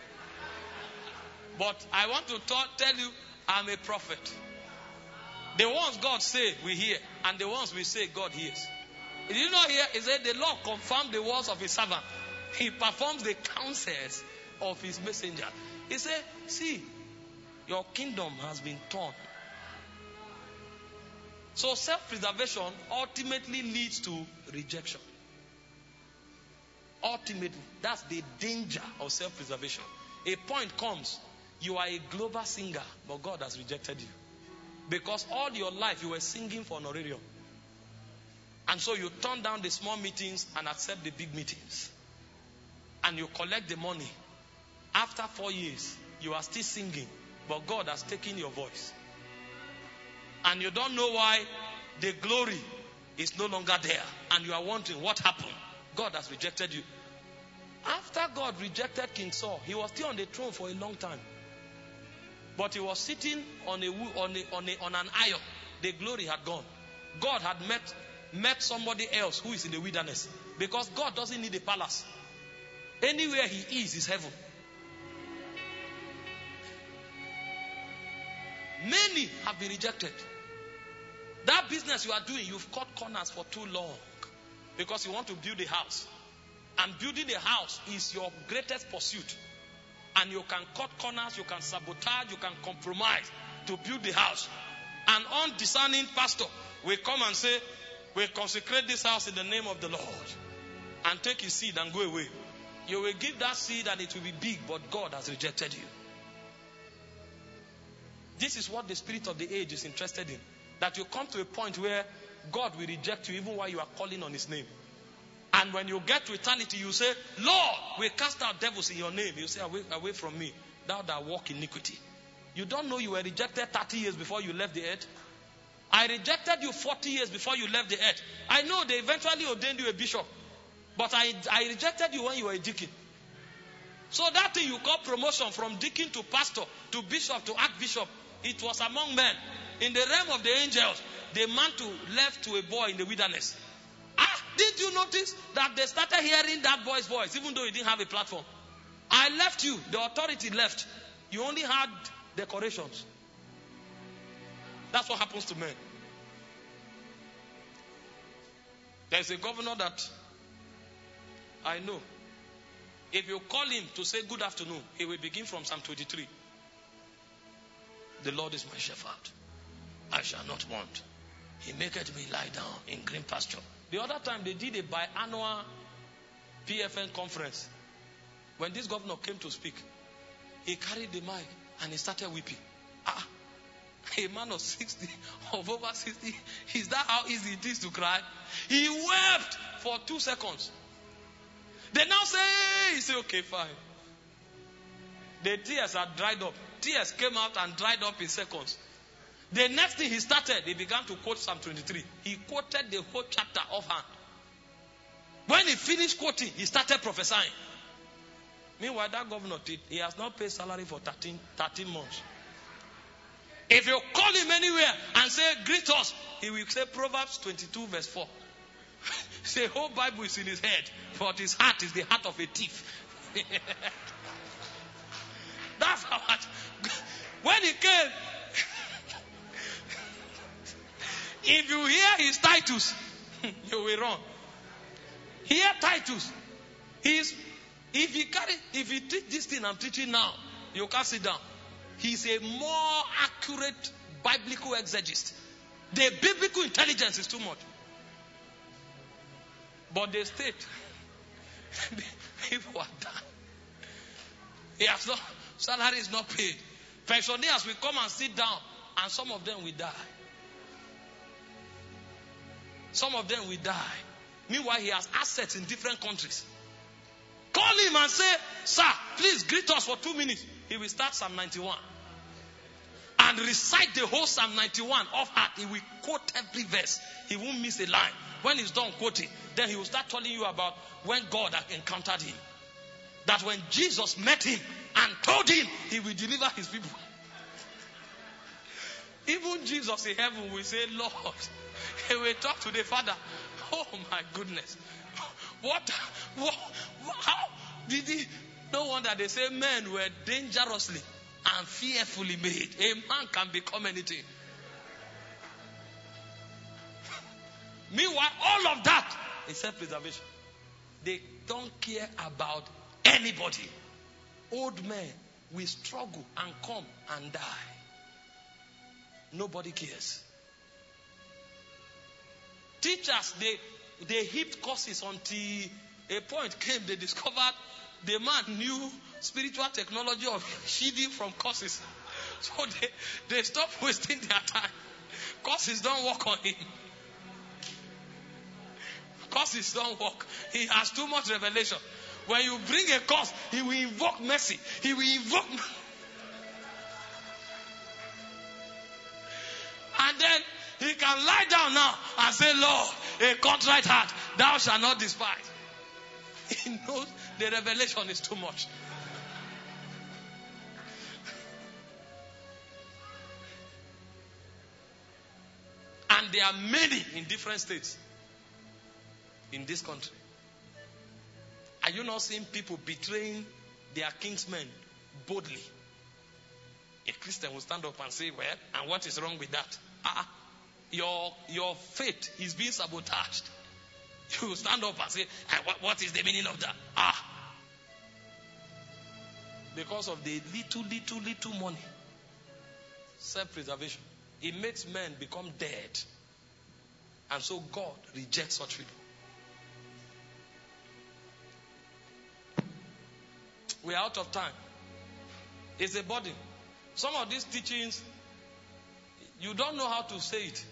But I want to tell you, I'm a prophet. The ones God say, we hear. And the ones we say, God hears. Did you not hear? He said, the Lord confirmed the words of his servant. He performs the counsels of his messenger. He said, see, your kingdom has been torn. So self-preservation ultimately leads to rejection. Ultimately, that's the danger of self-preservation. A point comes, you are a global singer, but God has rejected you. Because all your life you were singing for honorarium. And so you turn down the small meetings and accept the big meetings. And you collect the money. After 4 years, you are still singing, but God has taken your voice. And you don't know why the glory is no longer there. And you are wondering what happened. God has rejected you. After God rejected King Saul, he was still on the throne for a long time. But he was sitting on an iron. The glory had gone. God had met somebody else who is in the wilderness. Because God doesn't need a palace. Anywhere he is heaven. Many have been rejected. That business you are doing, you've cut corners for too long. Because you want to build a house. And building a house is your greatest pursuit. And you can cut corners, you can sabotage, you can compromise to build the house. An undiscerning pastor will come and say, we consecrate this house in the name of the Lord. And take his seed and go away. You will give that seed and it will be big, but God has rejected you. This is what the spirit of the age is interested in. That you come to a point where God will reject you even while you are calling on his name. And when you get to eternity, you say, Lord, we cast out devils in your name. You say, away from me, thou that walk in iniquity. You don't know you were rejected 30 years before you left the earth. I rejected you 40 years before you left the earth. I know they eventually ordained you a bishop. But I rejected you when you were a deacon. So that thing you call promotion from deacon to pastor to bishop to archbishop, it was among men. in the realm of the angels, the mantle left to a boy in the wilderness. Did you notice that they started hearing that boy's voice, even though he didn't have a platform? I left you. The authority left. You only had decorations. That's what happens to men. There's a governor that I know. If you call him to say good afternoon, he will begin from Psalm 23. The Lord is my shepherd. I shall not want. He maketh me lie down in green pasture. The other time they did a biannual PFN conference. When this governor came to speak, he carried the mic and he started weeping. A man of 60, of over 60, is that how easy it is to cry? He wept for 2 seconds. They now say, he said, okay, fine. The tears are dried up. Tears came out and dried up in seconds. The next thing he started, he began to quote Psalm 23. He quoted the whole chapter offhand. When he finished quoting, he started prophesying. Meanwhile, that governor, he has not paid salary for 13 months. If you call him anywhere and say, greet us, he will say Proverbs 22 verse 4. The whole Bible is in his head, but his heart is the heart of a thief. That's how much. When he came, if you hear his titles, you will run. Hear titles. If he teach this thing I'm teaching now, you can't sit down. He's a more accurate biblical exegist. The biblical intelligence is too much. But the state, people are dying. He has no salary is not paid. Pensioners will come and sit down, and some of them will die. Some of them will die. Meanwhile, he has assets in different countries. Call him and say, sir, please greet us for 2 minutes. He will start Psalm 91. And recite the whole Psalm 91 off heart. He will quote every verse. He won't miss a line. When he's done quoting, then he will start telling you about when God had encountered him. That when Jesus met him and told him he will deliver his people. Even Jesus in heaven will say, Lord, he will talk to the Father. Oh my goodness. How did he? No wonder they say men were dangerously and fearfully made. A man can become anything. Meanwhile, all of that is self-preservation. They don't care about anybody. Old men will struggle and come and die. Nobody cares. Teachers, they heaped courses until a point came. They discovered the man knew spiritual technology of shielding from courses. So they stopped wasting their time. Courses don't work on him. Courses don't work. He has too much revelation. When you bring a course, he will invoke mercy. He will invoke. And then he can lie down now and say, Lord, a contrite heart, thou shalt not despise. He knows the revelation is too much. And there are many in different states in this country. Are you not seeing people betraying their kinsmen boldly? A Christian will stand up and say, well, and what is wrong with that? Your faith is being sabotaged. You will stand up and say, what is the meaning of that? Because of the little money. Self-preservation. It makes men become dead. And so God rejects such people. We are out of time. It's a burden. Some of these teachings, you don't know how to say it.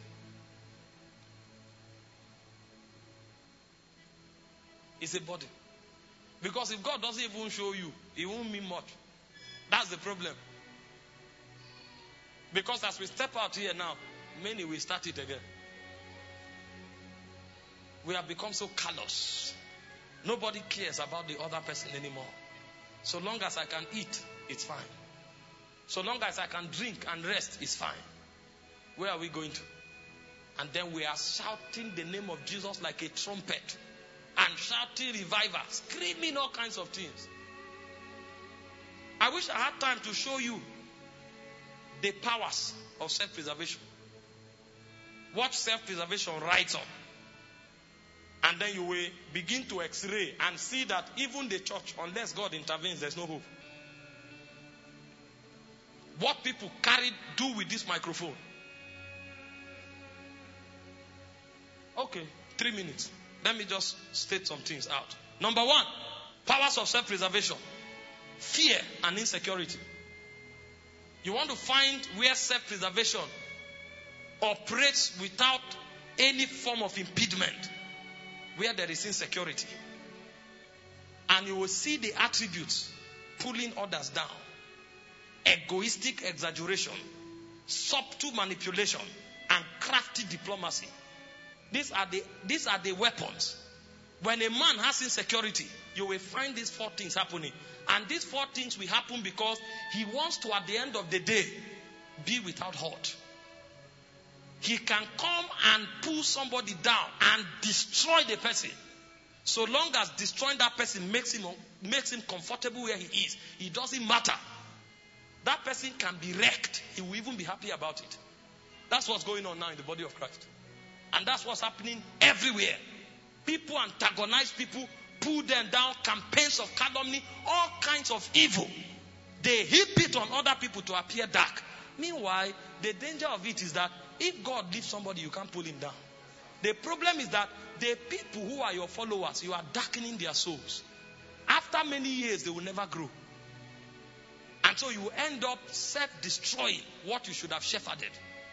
It's a burden. Because if God doesn't even show you, it won't mean much. That's the problem. Because as we step out here now, many will start it again. We have become so callous. Nobody cares about the other person anymore. So long as I can eat, it's fine. So long as I can drink and rest, it's fine. Where are we going to? And then we are shouting the name of Jesus like a trumpet. And shouting revival. Screaming all kinds of things. I wish I had time to show you the powers of self-preservation. What self-preservation rides on. And then you will begin to x-ray and see that even the church, unless God intervenes, there's no hope. What people do with this microphone. Okay, 3 minutes. Let me just state some things out. Number 1, powers of self-preservation. Fear and insecurity. You want to find where self-preservation operates without any form of impediment. Where there is insecurity. And you will see the attributes pulling others down. Egoistic exaggeration, subtle manipulation, and crafty diplomacy. These are the weapons. When a man has insecurity, you will find these 4 things happening. And these 4 things will happen because he wants to, at the end of the day, be without hurt. He can come and pull somebody down and destroy the person. So long as destroying that person makes him comfortable where he is, it doesn't matter. That person can be wrecked. He will even be happy about it. That's what's going on now in the body of Christ. And that's what's happening everywhere. People antagonize people, pull them down, campaigns of calumny, all kinds of evil. They heap it on other people to appear dark. Meanwhile, the danger of it is that if God leaves somebody, you can't pull him down. The problem is that the people who are your followers, you are darkening their souls. After many years, they will never grow. And so you will end up self-destroying what you should have shepherded.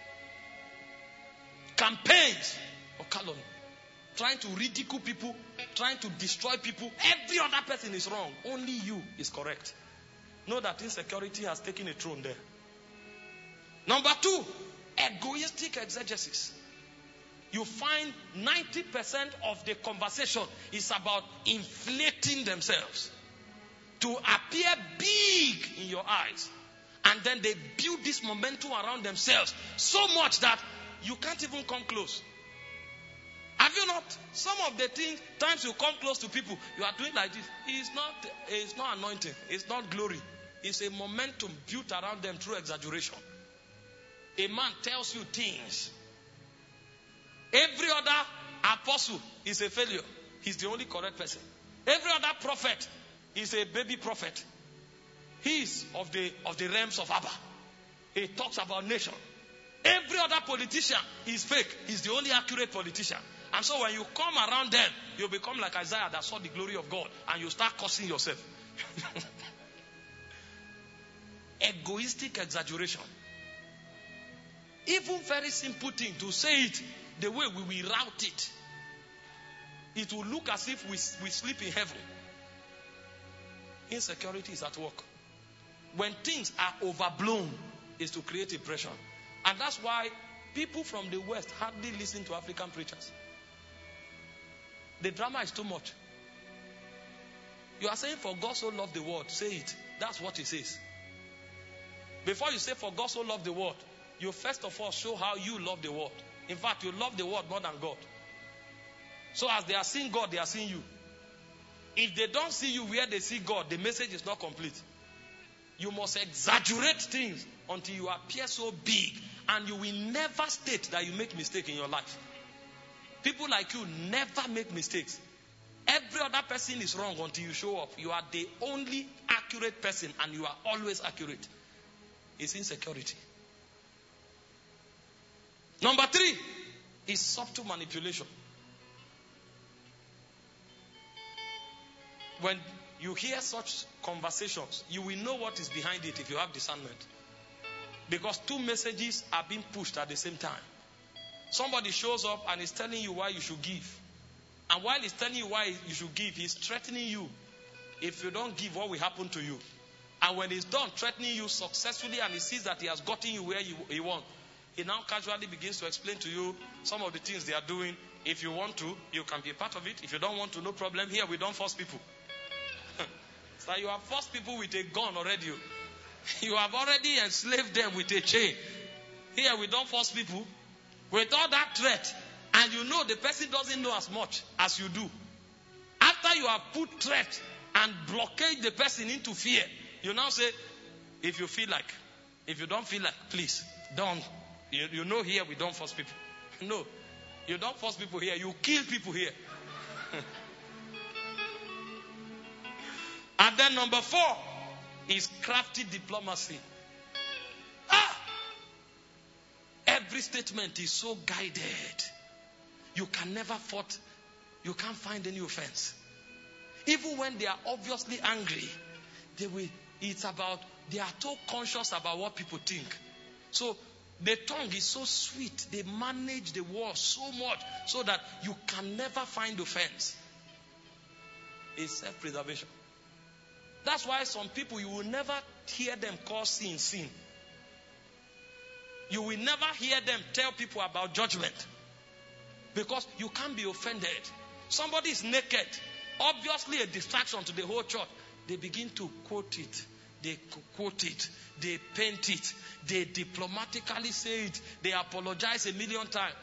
Campaigns of calumny. Trying to ridicule people, trying to destroy people. Every other person is wrong. Only you is correct. Know that insecurity has taken a throne there. Number 2, egoistic exegesis. You find 90% of the conversation is about inflating themselves to appear big in your eyes. And then they build this momentum around themselves so much that you can't even come close. Have you not? Some of the times you come close to people, you are doing like this. It's not anointing. It's not glory. It's a momentum built around them through exaggeration. A man tells you things. Every other apostle is a failure. He's the only correct person. Every other prophet is a baby prophet. He is of the realms of Abba. He talks about nation. Every other politician is fake. He's the only accurate politician. And so when you come around them, you become like Isaiah that saw the glory of God. And you start cursing yourself. Egoistic exaggeration. Even very simple thing, to say it the way we will route it. It will look as if we sleep in heaven. Insecurity is at work. When things are overblown, is to create impression. And that's why people from the West hardly listen to African preachers. The drama is too much. You are saying, for God so loved the world. Say it. That's what it says. Before you say, for God so loved the world, you first of all show how you love the world. In fact, you love the world more than God. So as they are seeing God, they are seeing you. If they don't see you where they see God, the message is not complete. You must exaggerate things until you appear so big. And you will never state that you make mistake in your life. People like you never make mistakes. Every other person is wrong until you show up. You are the only accurate person and you are always accurate. It's insecurity. Number 3 is subtle manipulation. When you hear such conversations, you will know what is behind it if you have discernment. Because 2 messages are being pushed at the same time. Somebody shows up and is telling you why you should give. And while he's telling you why you should give, he's threatening you. If you don't give, what will happen to you? And when he's done threatening you successfully and he sees that he has gotten you where he wants, he now casually begins to explain to you some of the things they are doing. If you want to, you can be a part of it. If you don't want to, no problem. Here we don't force people. So you have forced people with a gun already. You have already enslaved them with a chain. Here we don't force people. With all that threat, and you know the person doesn't know as much as you do. After you have put threat and blockade the person into fear, you now say, if you feel like, if you don't feel like, please, don't. You know here we don't force people. No, you don't force people here. You kill people here. And then number 4 is crafty diplomacy. Every statement is so guided. You can never fault. You can't find any offense. Even when they are obviously angry, they are so conscious about what people think. So the tongue is so sweet. They manage the words so much so that you can never find offense. It's self-preservation. That's why some people, you will never hear them call sin. You will never hear them tell people about judgment. Because you can't be offended. Somebody is naked. Obviously a distraction to the whole church. They begin to quote it. They quote it. They paint it. They diplomatically say it. They apologize a million times.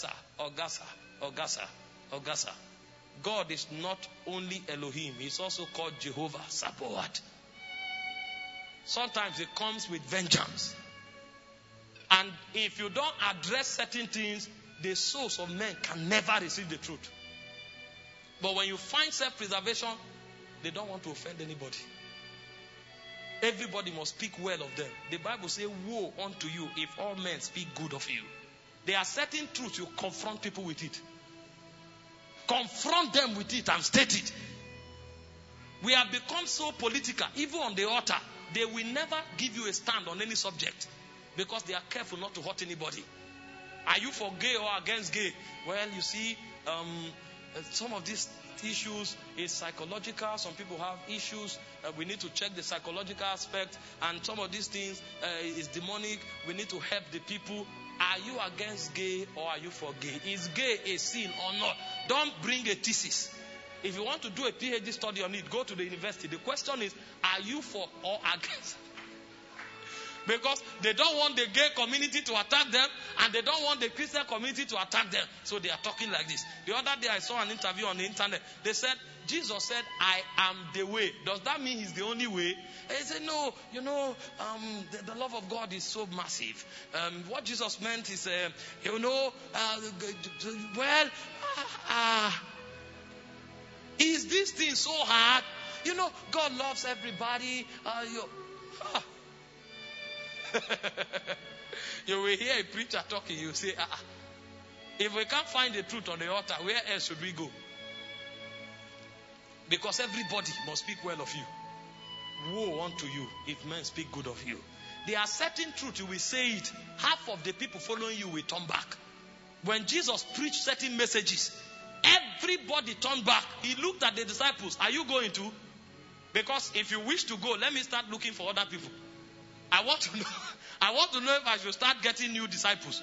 Ogasa. God is not only Elohim. He's also called Jehovah Sabaoth. Sometimes it comes with vengeance. And if you don't address certain things, the souls of men can never receive the truth. But when you find self-preservation, they don't want to offend anybody. Everybody must speak well of them. The Bible says, woe unto you if all men speak good of you. There are certain truths you confront people with it. Confront them with it and state it. We have become so political. Even on the altar, they will never give you a stand on any subject. Because they are careful not to hurt anybody. Are you for gay or against gay? Well, you see, some of these issues is psychological. Some people have issues. We need to check the psychological aspect. And some of these things is demonic. We need to help the people. Are you against gay or are you for gay? Is gay a sin or not? Don't bring a thesis. If you want to do a PhD study on it, go to the university. The question is, are you for or against? Because they don't want the gay community to attack them, and they don't want the Christian community to attack them. So they are talking like this. The other day I saw an interview on the internet. They said, Jesus said, I am the way. Does that mean he's the only way? They said, no, the love of God is so massive. What Jesus meant is, is this thing so hard? God loves everybody. You will hear a preacher talking, you say, if we can't find the truth on the altar, where else should we go? Because everybody must speak well of you. Woe unto you if men speak good of you. There are certain truths, you will say it, half of the people following you will turn back. When Jesus preached certain messages, everybody turned back. He looked at the disciples. Are you going to? Because if you wish to go, let me start looking for other people. I want to know if I should start getting new disciples.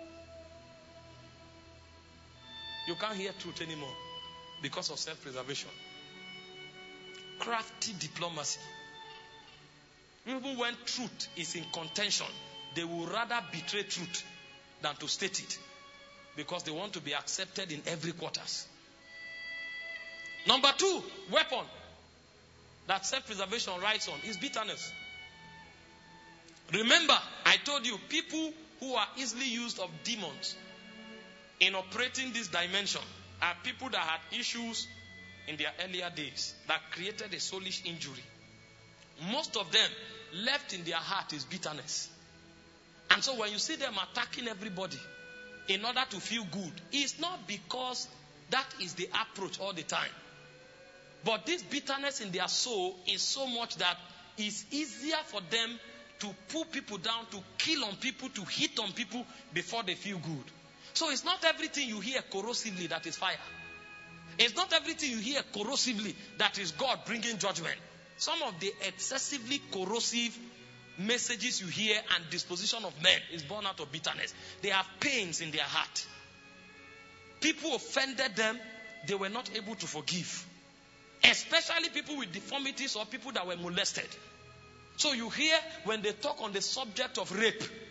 You can't hear truth anymore because of self-preservation. Crafty diplomacy. Even when truth is in contention, they will rather betray truth than to state it, because they want to be accepted in every quarters. Number 2, weapon that self-preservation rides on is bitterness. Remember, I told you, people who are easily used of demons in operating this dimension are people that had issues in their earlier days that created a soulish injury. Most of them left in their heart is bitterness. And so when you see them attacking everybody in order to feel good, it's not because that is the approach all the time. But this bitterness in their soul is so much that it's easier for them to pull people down, to kill on people, to hit on people before they feel good. So it's not everything you hear corrosively that is fire. It's not everything you hear corrosively that is God bringing judgment. Some of the excessively corrosive messages you hear and disposition of men is born out of bitterness. They have pains in their heart. People offended them, they were not able to forgive. Especially people with deformities or people that were molested. So you hear when they talk on the subject of rape,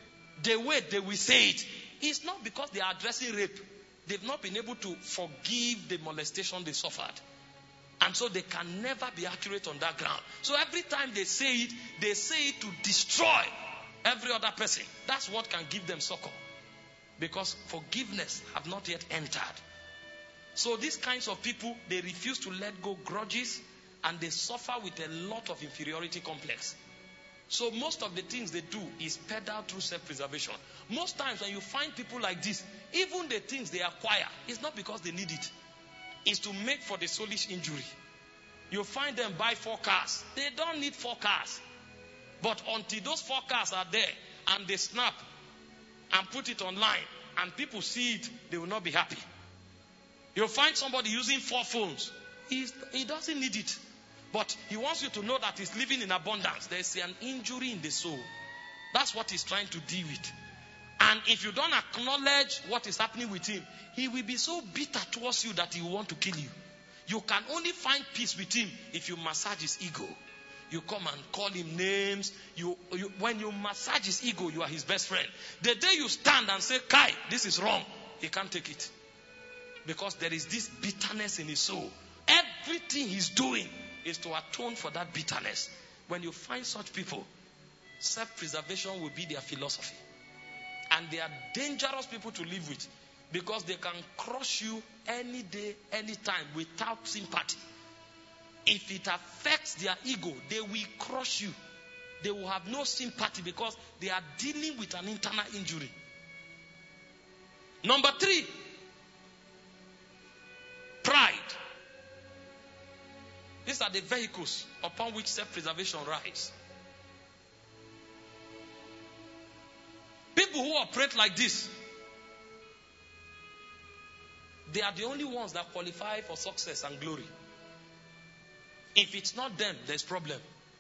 the way they will say it, it's not because they are addressing rape. They've not been able to forgive the molestation they suffered. And so they can never be accurate on that ground. So every time they say it to destroy every other person. That's what can give them succor. Because forgiveness have not yet entered. So these kinds of people, they refuse to let go grudges, and they suffer with a lot of inferiority complex. So most of the things they do is peddled through self-preservation. Most times when you find people like this, even the things they acquire, it's not because they need it. It's to make for the soulish injury. You find them buy 4 cars. They don't need 4 cars. But until those 4 cars are there and they snap and put it online and people see it, they will not be happy. You'll find somebody using 4 phones. He doesn't need it. But he wants you to know that he's living in abundance. There's an injury in the soul. That's what he's trying to deal with. And if you don't acknowledge what is happening with him, he will be so bitter towards you that he will want to kill you. You can only find peace with him if you massage his ego. You come and call him names. When you massage his ego, you are his best friend. The day you stand and say, Kai, this is wrong, he can't take it. Because there is this bitterness in his soul. Everything he's doing is to atone for that bitterness. When you find such people, self-preservation will be their philosophy. And they are dangerous people to live with, because they can crush you any day, any time without sympathy. If it affects their ego, they will crush you. They will have no sympathy because they are dealing with an internal injury. Number 3, pride. These are the vehicles upon which self-preservation rides. People who operate like this, they are the only ones that qualify for success and glory. If it's not them, there's problem.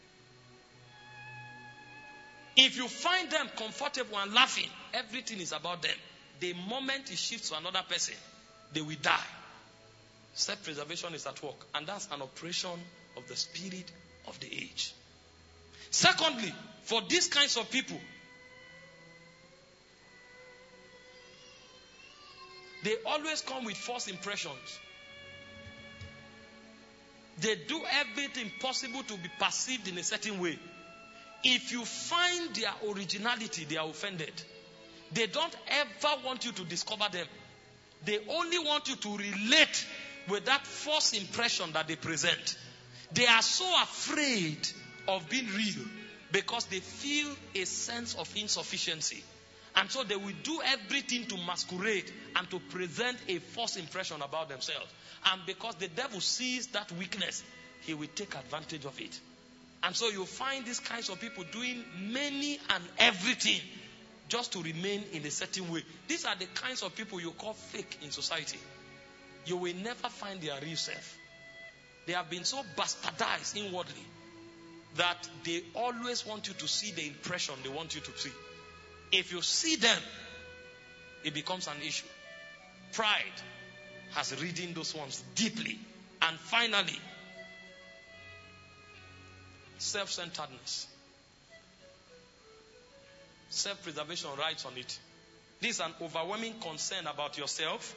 If you find them comfortable and laughing, everything is about them. The moment it shifts to another person, they will die. Self-preservation is at work, and that's an operation of the spirit of the age. Secondly, for these kinds of people, they always come with false impressions. They do everything possible to be perceived in a certain way. If you find their originality, they are offended. They don't ever want you to discover them. They only want you to relate with that false impression that they present. They are so afraid of being real because they feel a sense of insufficiency. And so they will do everything to masquerade and to present a false impression about themselves. And because the devil sees that weakness, he will take advantage of it. And so you find these kinds of people doing many and everything just to remain in a certain way. These are the kinds of people you call fake in society. You will never find their real self. They have been so bastardized inwardly that they always want you to see the impression they want you to see. If you see them, it becomes an issue. Pride has ridden those ones deeply. And finally, self-centeredness. Self-preservation rides on it. This is an overwhelming concern about yourself.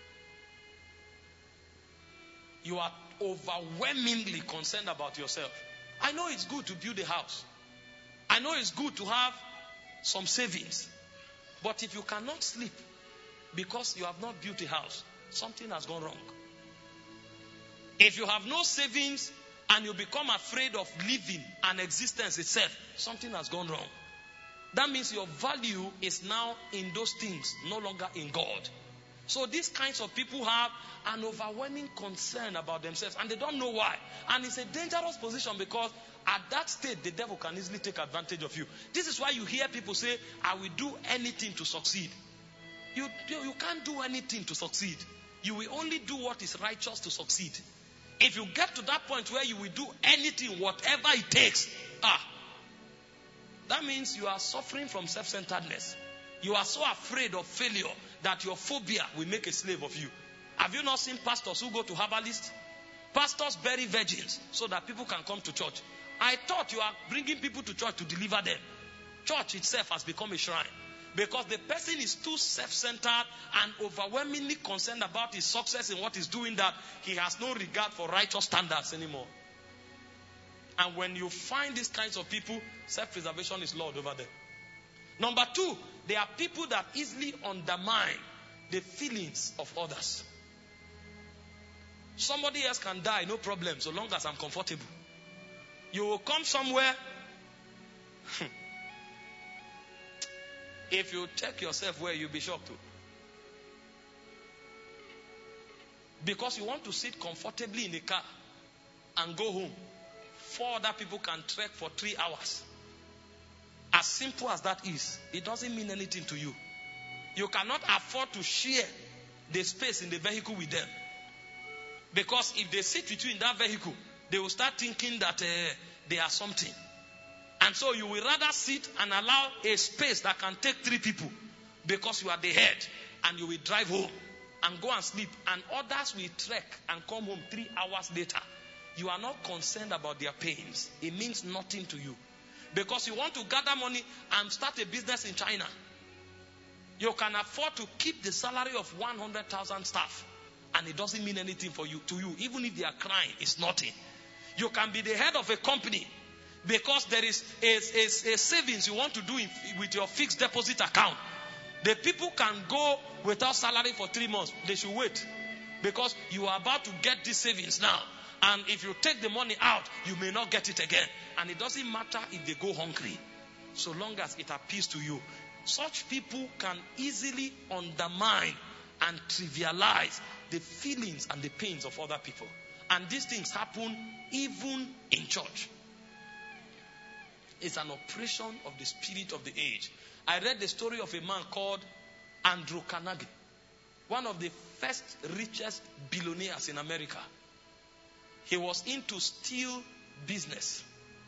You are overwhelmingly concerned about yourself. I know it's good to build a house. I know it's good to have some savings. But if you cannot sleep because you have not built a house, something has gone wrong. If you have no savings and you become afraid of living and existence itself, something has gone wrong. That means your value is now in those things, no longer in God. So these kinds of people have an overwhelming concern about themselves and they don't know why. And it's a dangerous position because at that state, the devil can easily take advantage of you. This is why you hear people say, I will do anything to succeed. You can't do anything to succeed. You will only do what is righteous to succeed. If you get to that point where you will do anything, whatever it takes, that means you are suffering from self-centeredness. You are so afraid of failure that your phobia will make a slave of you. Have you not seen pastors who go to herbalists? Pastors bury virgins so that people can come to church. I thought you are bringing people to church to deliver them. Church itself has become a shrine. Because the person is too self-centered and overwhelmingly concerned about his success in what he's doing that he has no regard for righteous standards anymore. And when you find these kinds of people, self-preservation is Lord over them. Number two, there are people that easily undermine the feelings of others. Somebody else can die, no problem, so long as I'm comfortable. You will come somewhere. If you check yourself where, you'll be shocked too. Because you want to sit comfortably in a car and go home. 4 other people can trek for 3 hours. As simple as that is, it doesn't mean anything to you. You cannot afford to share the space in the vehicle with them. Because if they sit with you in that vehicle, they will start thinking that they are something. And so you will rather sit and allow a space that can take 3 people because you are the head, and you will drive home and go and sleep, and others will trek and come home 3 hours later. You are not concerned about their pains. It means nothing to you. Because you want to gather money and start a business in China. You can afford to keep the salary of 100,000 staff, and it doesn't mean anything to you. Even if they are crying, it's nothing. You can be the head of a company because there is a savings you want to do with your fixed deposit account. The people can go without salary for 3 months. They should wait because you are about to get these savings now. And if you take the money out, you may not get it again. And it doesn't matter if they go hungry, so long as it appeals to you. Such people can easily undermine and trivialize the feelings and the pains of other people. And these things happen even in church. It's an operation of the spirit of the age. I read the story of a man called Andrew Carnegie, one of the first richest billionaires in America. He was into steel business.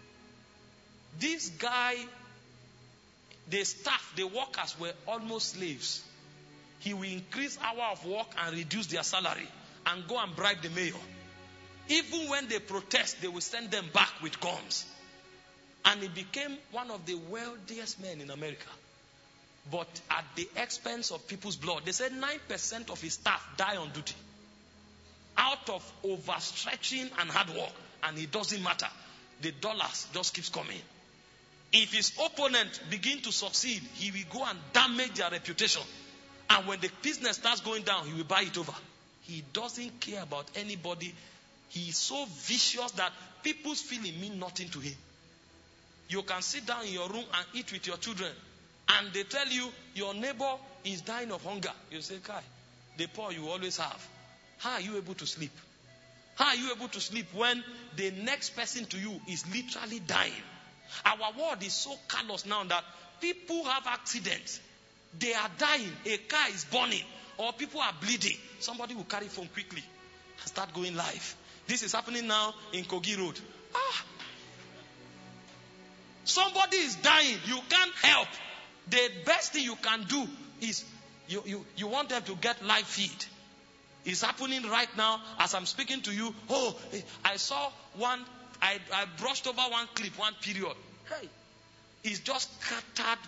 This guy, the staff, the workers were almost slaves. He will increase hour of work and reduce their salary and go and bribe the mayor. Even when they protest, they will send them back with guns. And he became one of the wealthiest men in America. But at the expense of people's blood. They said 9% of his staff die on duty. Out of overstretching and hard work. And it doesn't matter. The dollars just keeps coming. If his opponent begin to succeed, he will go and damage their reputation. And when the business starts going down, he will buy it over. He doesn't care about anybody. He is so vicious that people's feeling mean nothing to him. You can sit down in your room and eat with your children, and they tell you your neighbor is dying of hunger. You say, Kai, the poor you always have. How are you able to sleep? How are you able to sleep when the next person to you is literally dying? Our world is so callous now that people have accidents. They are dying. A car is burning. Or people are bleeding. Somebody will carry phone quickly and start going live. This is happening now in Kogi Road. Somebody is dying. You can't help. The best thing you can do is you want them to get live feed. It's happening right now as I'm speaking to you. Oh, I saw one. I brushed over one clip, one period. Hey, it's just scattered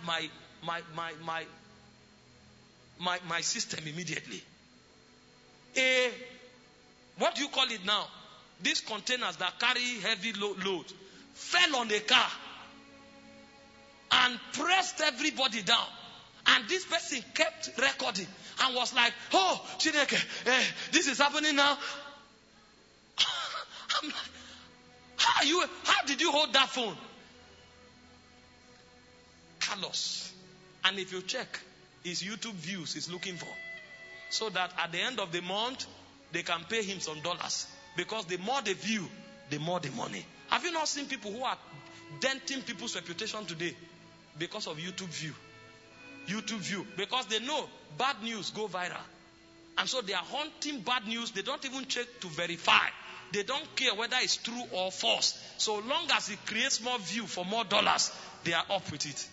my system immediately. What do you call it now? These containers that carry heavy load fell on the car and pressed everybody down. And this person kept recording and was like, oh, Chineke, this is happening now. I'm like, how did you hold that phone? Carlos. And if you check, his YouTube views he's looking for. So that at the end of the month, they can pay him some dollars. Because the more they view, the more the money. Have you not seen people who are denting people's reputation today because of YouTube view? YouTube view. Because they know bad news go viral. And so they are hunting bad news. They don't even check to verify. They don't care whether it's true or false. So long as it creates more view for more dollars, they are up with it.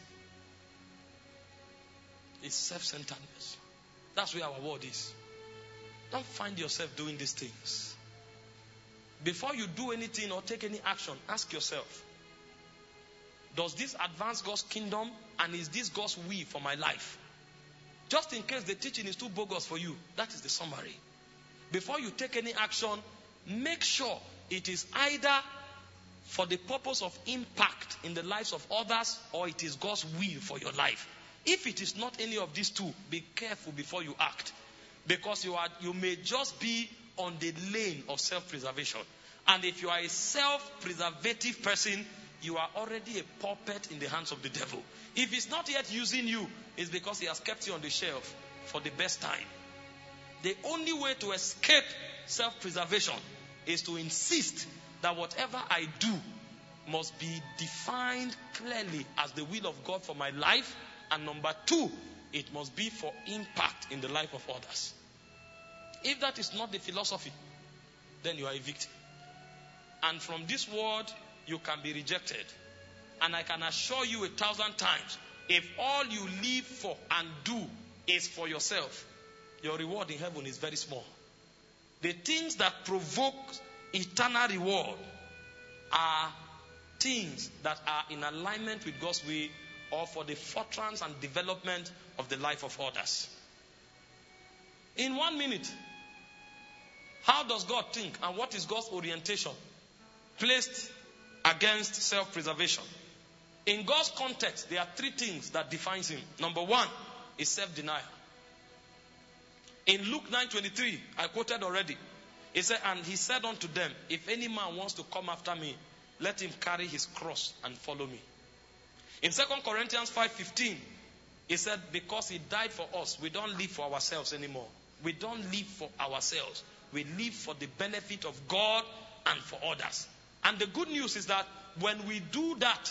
It's self-centeredness. That's where our world is. Don't find yourself doing these things. Before you do anything or take any action, ask yourself, Does this advance God's kingdom? And is this God's will for my life? Just in case the teaching is too bogus for you, that is the summary. Before you take any action, make sure it is either for the purpose of impact in the lives of others, or it is God's will for your life. If it is not any of these two, be careful before you act. Because you may just be on the lane of self-preservation. And if you are a self-preservative person, you are already a puppet in the hands of the devil. If he's not yet using you, it's because he has kept you on the shelf for the best time. The only way to escape self-preservation is to insist that whatever I do must be defined clearly as the will of God for my life. And number two, it must be for impact in the life of others. If that is not the philosophy, then you are a victim. And from this world, you can be rejected. And I can assure you 1,000 times, if all you live for and do is for yourself, your reward in heaven is very small. The things that provoke eternal reward are things that are in alignment with God's will, or for the furtherance and development of the life of others. In 1 minute, how does God think and what is God's orientation placed against self-preservation? In God's context, there are 3 things that defines him. Number 1 is self-denial. In Luke 9:23, I quoted already. He said, and he said unto them, if any man wants to come after me, let him carry his cross and follow me. In 2 Corinthians 5:15, he said, because he died for us, we don't live for ourselves anymore. We don't live for ourselves. We live for the benefit of God and for others. And the good news is that when we do that,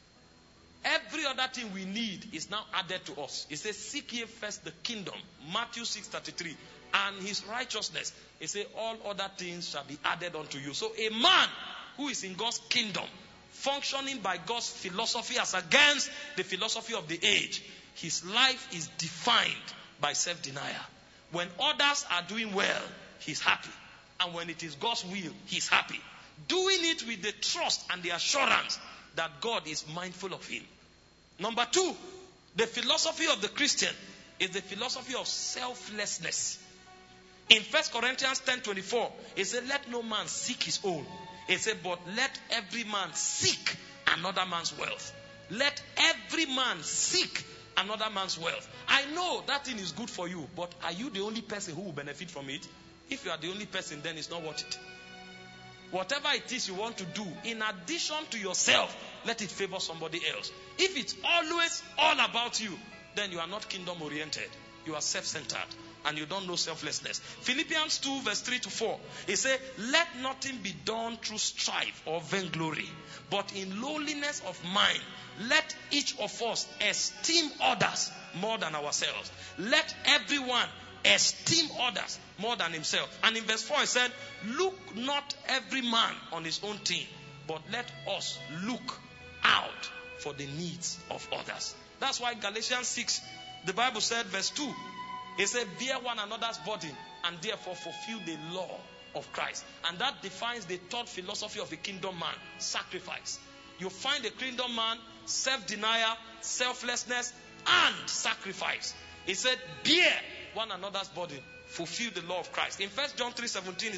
every other thing we need is now added to us. He says, seek ye first the kingdom, Matthew 6:33, and his righteousness. He says, all other things shall be added unto you. So a man who is in God's kingdom, functioning by God's philosophy as against the philosophy of the age, his life is defined by self-denial. When others are doing well, he's happy. And when it is God's will, he's happy. Doing it with the trust and the assurance that God is mindful of him. Number 2, the philosophy of the Christian is the philosophy of selflessness. In 1 Corinthians 10:24, it said, let no man seek his own. It said, but let every man seek another man's wealth. Let every man seek another man's wealth. I know that thing is good for you, but are you the only person who will benefit from it? If you are the only person, then it's not worth it. Whatever it is you want to do, in addition to yourself, let it favor somebody else. If it's always all about you, then you are not kingdom oriented. You are self-centered and you don't know selflessness. Philippians 2:3-4. It says, let nothing be done through strife or vainglory, but in lowliness of mind, let each of us esteem others more than ourselves. Let everyone esteem others more than himself. And in verse 4 it said, look not every man on his own thing, but let us look out for the needs of others. That's why Galatians 6, the Bible said, verse 2, it said, bear one another's burden and therefore fulfill the law of Christ. And that defines the third philosophy of a kingdom man, sacrifice. You find a kingdom man, self-denial, selflessness, and sacrifice. He said, bear one another's burden, fulfill the law of Christ. In 1 John 3:17,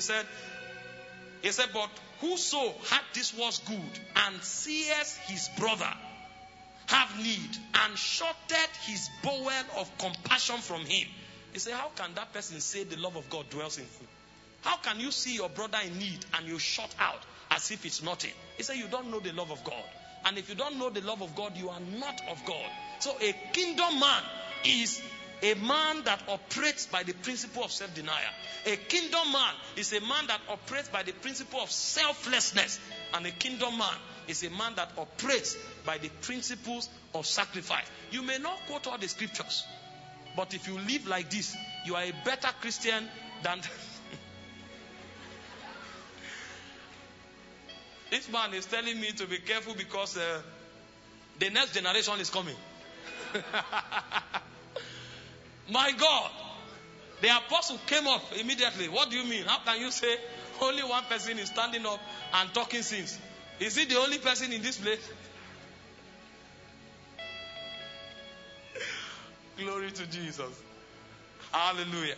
he said, but whoso had this was good, and seeth his brother have need, and shorted his bowel of compassion from him. He said, how can that person say the love of God dwells in him? How can you see your brother in need and you shut out as if it's nothing? He said, you don't know the love of God. And if you don't know the love of God, you are not of God. So a kingdom man is a man that operates by the principle of self-denial. A kingdom man is a man that operates by the principle of selflessness. And a kingdom man is a man that operates by the principles of sacrifice. You may not quote all the scriptures, but if you live like this, you are a better Christian than... This man is telling me to be careful because the next generation is coming. My God, the apostle came up immediately. What do you mean? How can you say only one person is standing up and talking sins? Is he the only person in this place? Glory to Jesus. Hallelujah.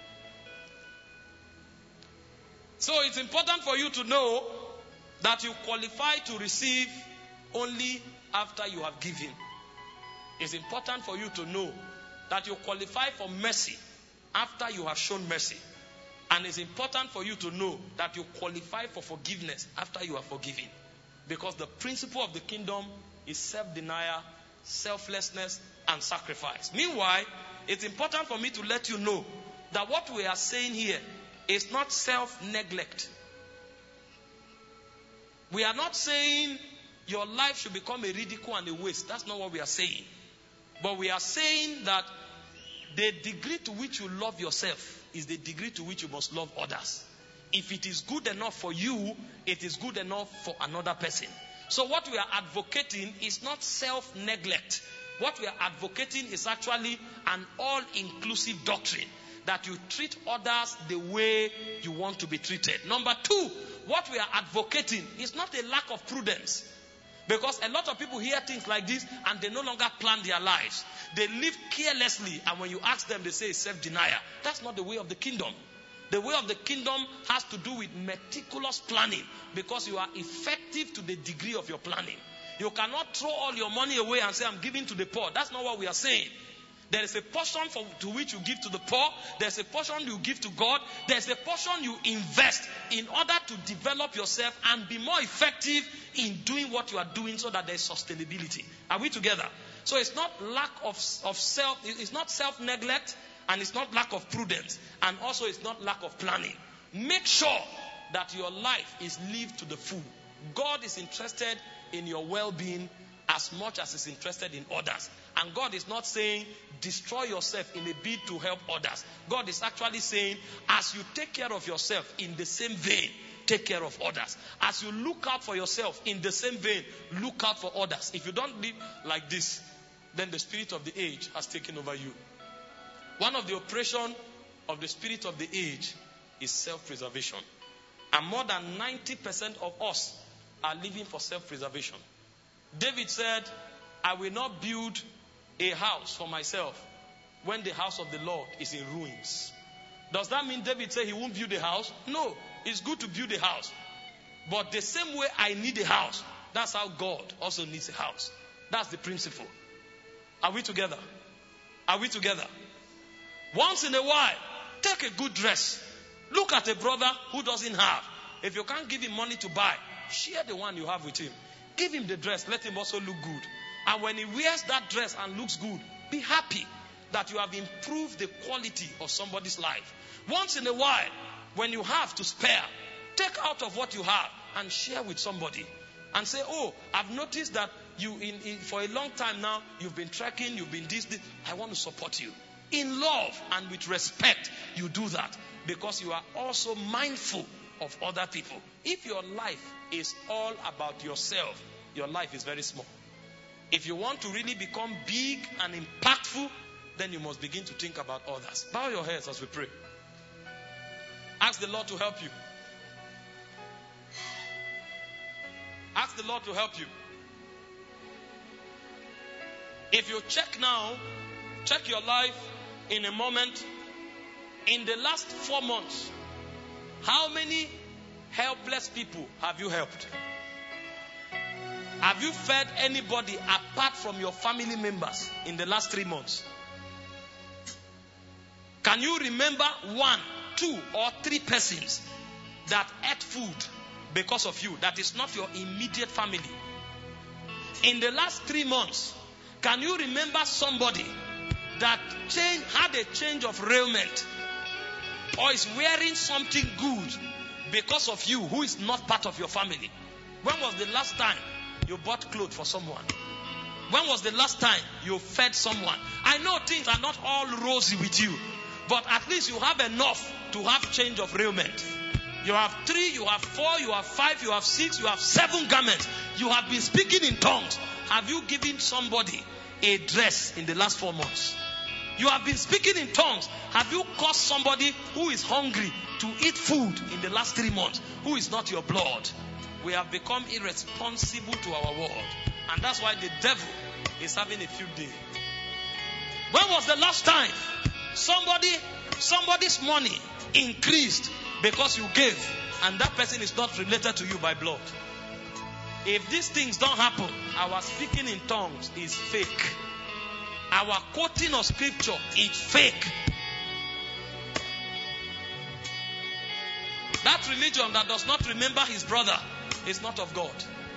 So it's important for you to know that you qualify to receive only after you have given. It's important for you to know that you qualify for mercy after you have shown mercy. And it's important for you to know that you qualify for forgiveness after you are forgiven. Because the principle of the kingdom is self-denial, selflessness, and sacrifice. Meanwhile, it's important for me to let you know that what we are saying here is not self-neglect. We are not saying your life should become a ridicule and a waste. That's not what we are saying. But we are saying that the degree to which you love yourself is the degree to which you must love others. If it is good enough for you, it is good enough for another person. So what we are advocating is not self-neglect. What we are advocating is actually an all-inclusive doctrine, that you treat others the way you want to be treated. Number two, what we are advocating is not a lack of prudence. Because a lot of people hear things like this and they no longer plan their lives. They live carelessly, and when you ask them, they say it's self-denial. That's not the way of the kingdom. The way of the kingdom has to do with meticulous planning, because you are effective to the degree of your planning. You cannot throw all your money away and say, I'm giving to the poor. That's not what we are saying. There is a portion to which you give to the poor. There's a portion you give to God. There's a portion you invest in order to develop yourself and be more effective in doing what you are doing, so that there's sustainability. Are we together? So it's not lack of self. It's not self-neglect, and it's not lack of prudence, and also it's not lack of planning. Make sure that your life is lived to the full. God is interested in your well-being as much as he's interested in others. And God is not saying destroy yourself in a bid to help others. God is actually saying, as you take care of yourself, in the same vein, take care of others. As you look out for yourself, in the same vein, look out for others. If you don't live like this, then the spirit of the age has taken over you. One of the operations of the spirit of the age is self-preservation. And more than 90% of us are living for self-preservation. David said, I will not build a house for myself when the house of the Lord is in ruins. Does that mean David said he won't build a house? No, it's good to build a house. But the same way I need a house, that's how God also needs a house. That's the principle. Are we together? Are we together? Once in a while, take a good dress. Look at a brother who doesn't have. If you can't give him money to buy, share the one you have with him. Give him the dress. Let him also look good. And when he wears that dress and looks good, be happy that you have improved the quality of somebody's life. Once in a while, when you have to spare, take out of what you have and share with somebody. And say, oh, I've noticed that you, for a long time now, you've been trekking, you've been this. I want to support you. In love and with respect, you do that. Because you are also mindful of other people. If your life is all about yourself, your life is very small. If you want to really become big and impactful, then you must begin to think about others. Bow your heads as we pray. Ask the Lord to help you. Ask the Lord to help you. If you check now, check your life in a moment. In the last 4 months, how many helpless people have you helped? Have you fed anybody apart from your family members in the last 3 months? Can you remember 1, 2, or 3 persons that ate food because of you, that is not your immediate family? In the last 3 months, can you remember somebody that had a change of raiment, or is wearing something good because of you, who is not part of your family? When was the last time you bought clothes for someone? When was the last time you fed someone? I know things are not all rosy with you, but at least you have enough to have change of raiment. You have 3, you have 4, you have 5, you have 6, you have 7 garments. You have been speaking in tongues. Have you given somebody a dress in the last 4 months? You have been speaking in tongues. Have you caused somebody who is hungry to eat food in the last 3 months, who is not your blood? We have become irresponsible to our world. And that's why the devil is having a field day. When was the last time somebody's money increased because you gave, and that person is not related to you by blood? If these things don't happen, our speaking in tongues is fake. Our quoting of scripture is fake. That religion that does not remember his brother is not of God.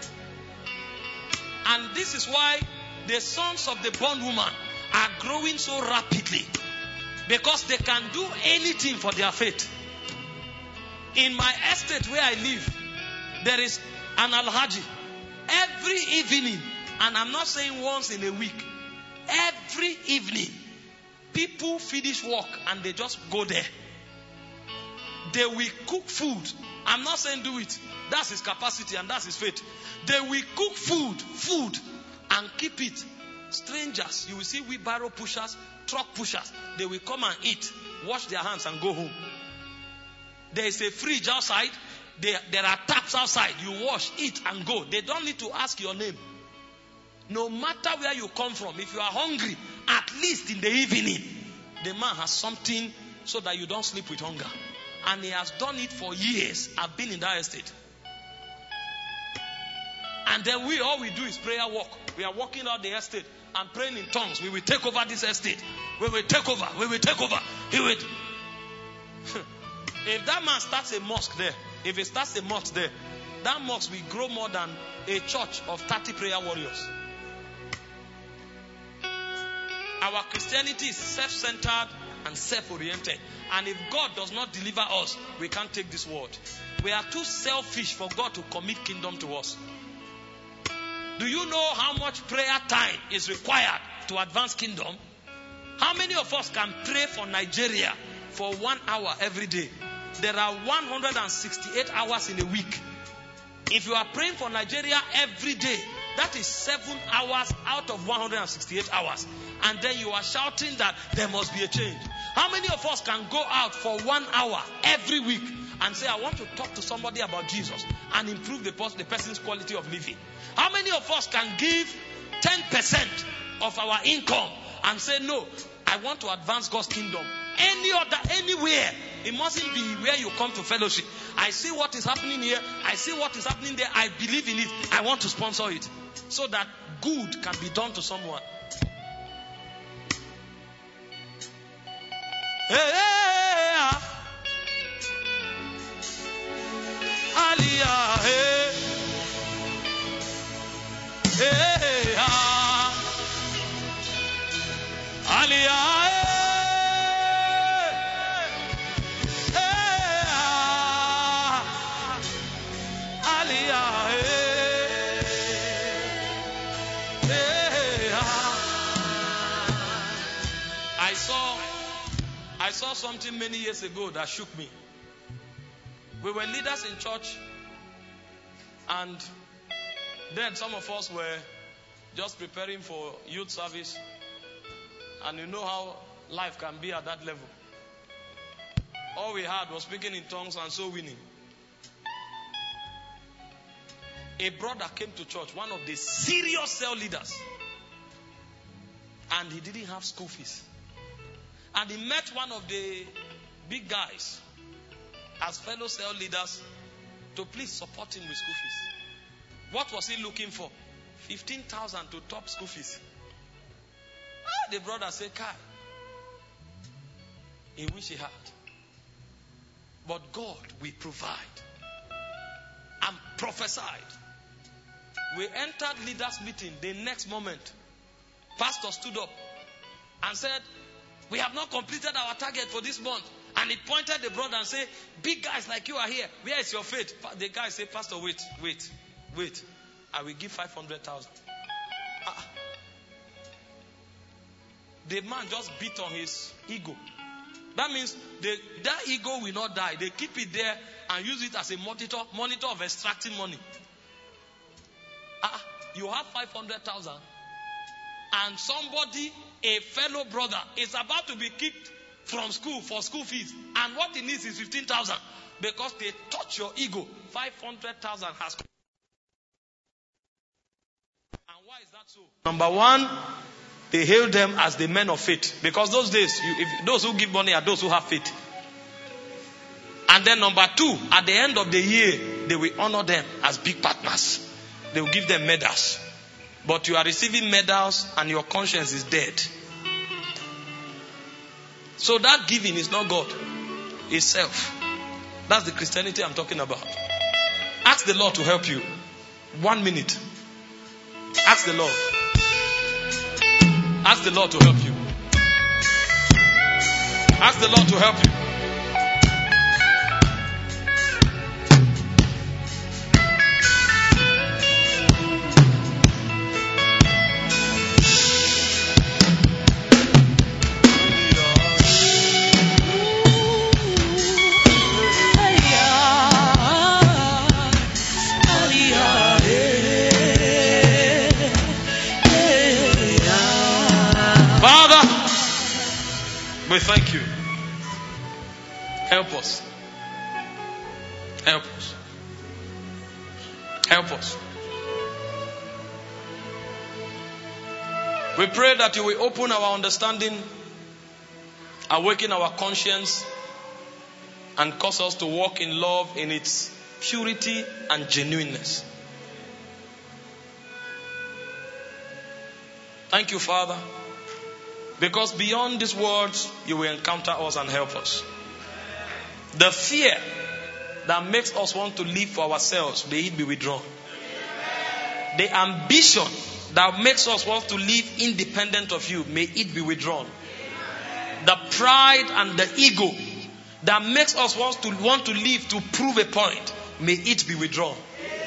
And this is why the sons of the bondwoman are growing so rapidly, because they can do anything for their faith. In my estate where I live, there is an Alhaji. Every evening, and I'm not saying once in a week, every evening, people finish work and they just go there. They will cook food. I'm not saying do it. That's his capacity and that's his faith. They will cook food, and keep it. Strangers, you will see wheelbarrow pushers, truck pushers. They will come and eat, wash their hands and go home. There is a fridge outside. There are taps outside. You wash, eat and go. They don't need to ask your name. No matter where you come from, if you are hungry, at least in the evening, the man has something so that you don't sleep with hunger. And he has done it for years. I've been in that estate. And then all we do is prayer walk. We are walking out the estate and praying in tongues. We will take over this estate. We will take over. We will take over. He will. If that man starts a mosque there, if he starts a mosque there, that mosque will grow more than a church of 30 prayer warriors. Our Christianity is self-centered and self-oriented. And if God does not deliver us, we can't take this word. We are too selfish for God to commit kingdom to us. Do you know how much prayer time is required to advance kingdom? How many of us can pray for Nigeria for 1 hour every day? There are 168 hours in a week. If you are praying for Nigeria every day, that is 7 hours out of 168 hours. And then you are shouting that there must be a change. How many of us can go out for 1 hour every week and say, I want to talk to somebody about Jesus and improve the person's quality of living? How many of us can give 10% of our income and say, no, I want to advance God's kingdom? Anywhere. It mustn't be where you come to fellowship. I see what is happening here. I see what is happening there. I believe in it. I want to sponsor it so that good can be done to someone. Hey, Aliyah, hey, hey, Aliyah, I saw something many years ago that shook me. We were leaders in church, and then some of us were just preparing for youth service, and you know how life can be at that level. All we had was speaking in tongues and soul winning. A brother came to church, one of the serious cell leaders, and he didn't have school fees. And he met one of the big guys as fellow cell leaders to please support him with school fees. What was he looking for? 15,000 to top school fees. The brother said, Kai, he wish he had. But God will provide. And prophesied. We entered leaders' meeting the next moment. Pastor stood up and said, we have not completed our target for this month. And he pointed the brother and said, big guys like you are here. Where is your faith? The guy said, Pastor, wait. I will give 500,000. The man just beat on his ego. That means that ego will not die. They keep it there and use it as a monitor of extracting money. You have 500,000 and somebody, a fellow brother, is about to be kicked from school for school fees, and what he needs is 15,000 because they touch your ego. 500,000 has come. And why is that so? Number one, They hail them as the men of faith. Because those days, those who give money are those who have faith. And then number 2, at the end of the year, they will honor them as big partners. They will give them medals. But you are receiving medals and your conscience is dead. So that giving is not God. It's self. That's the Christianity I'm talking about. Ask the Lord to help you. 1 minute. Ask the Lord. Ask the Lord to help you. Ask the Lord to help you. We thank you. Help us. Help us. Help us. We pray that you will open our understanding, awaken our conscience, and cause us to walk in love in its purity and genuineness. Thank you, Father. Because beyond these words, you will encounter us and help us. The fear that makes us want to live for ourselves, may it be withdrawn. The ambition that makes us want to live independent of you, may it be withdrawn. The pride and the ego that makes us want to live to prove a point, may it be withdrawn.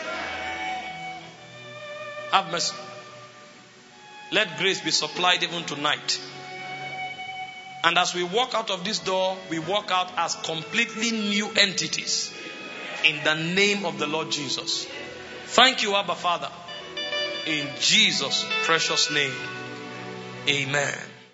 Have mercy. Let grace be supplied even tonight. And as we walk out of this door, we walk out as completely new entities. In the name of the Lord Jesus. Thank you, Abba Father. In Jesus' precious name. Amen.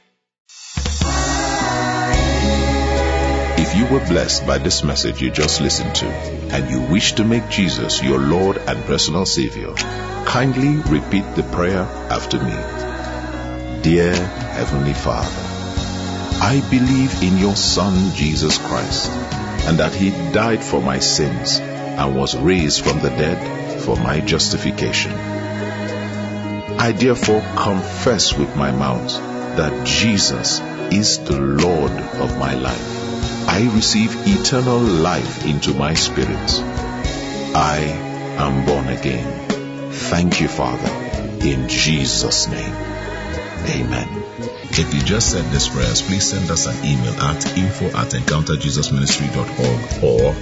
If you were blessed by this message you just listened to, and you wish to make Jesus your Lord and personal Savior, kindly repeat the prayer after me. Dear Heavenly Father, I believe in your Son, Jesus Christ, and that He died for my sins and was raised from the dead for my justification. I therefore confess with my mouth that Jesus is the Lord of my life. I receive eternal life into my spirit. I am born again. Thank you, Father, in Jesus' name. Amen. If you just said these prayers, please send us an email at info@encounterjesusministry.org or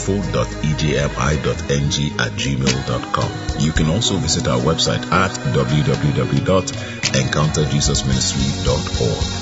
info.ejmi.ng@gmail.com. You can also visit our website at www.encounterjesusministry.org.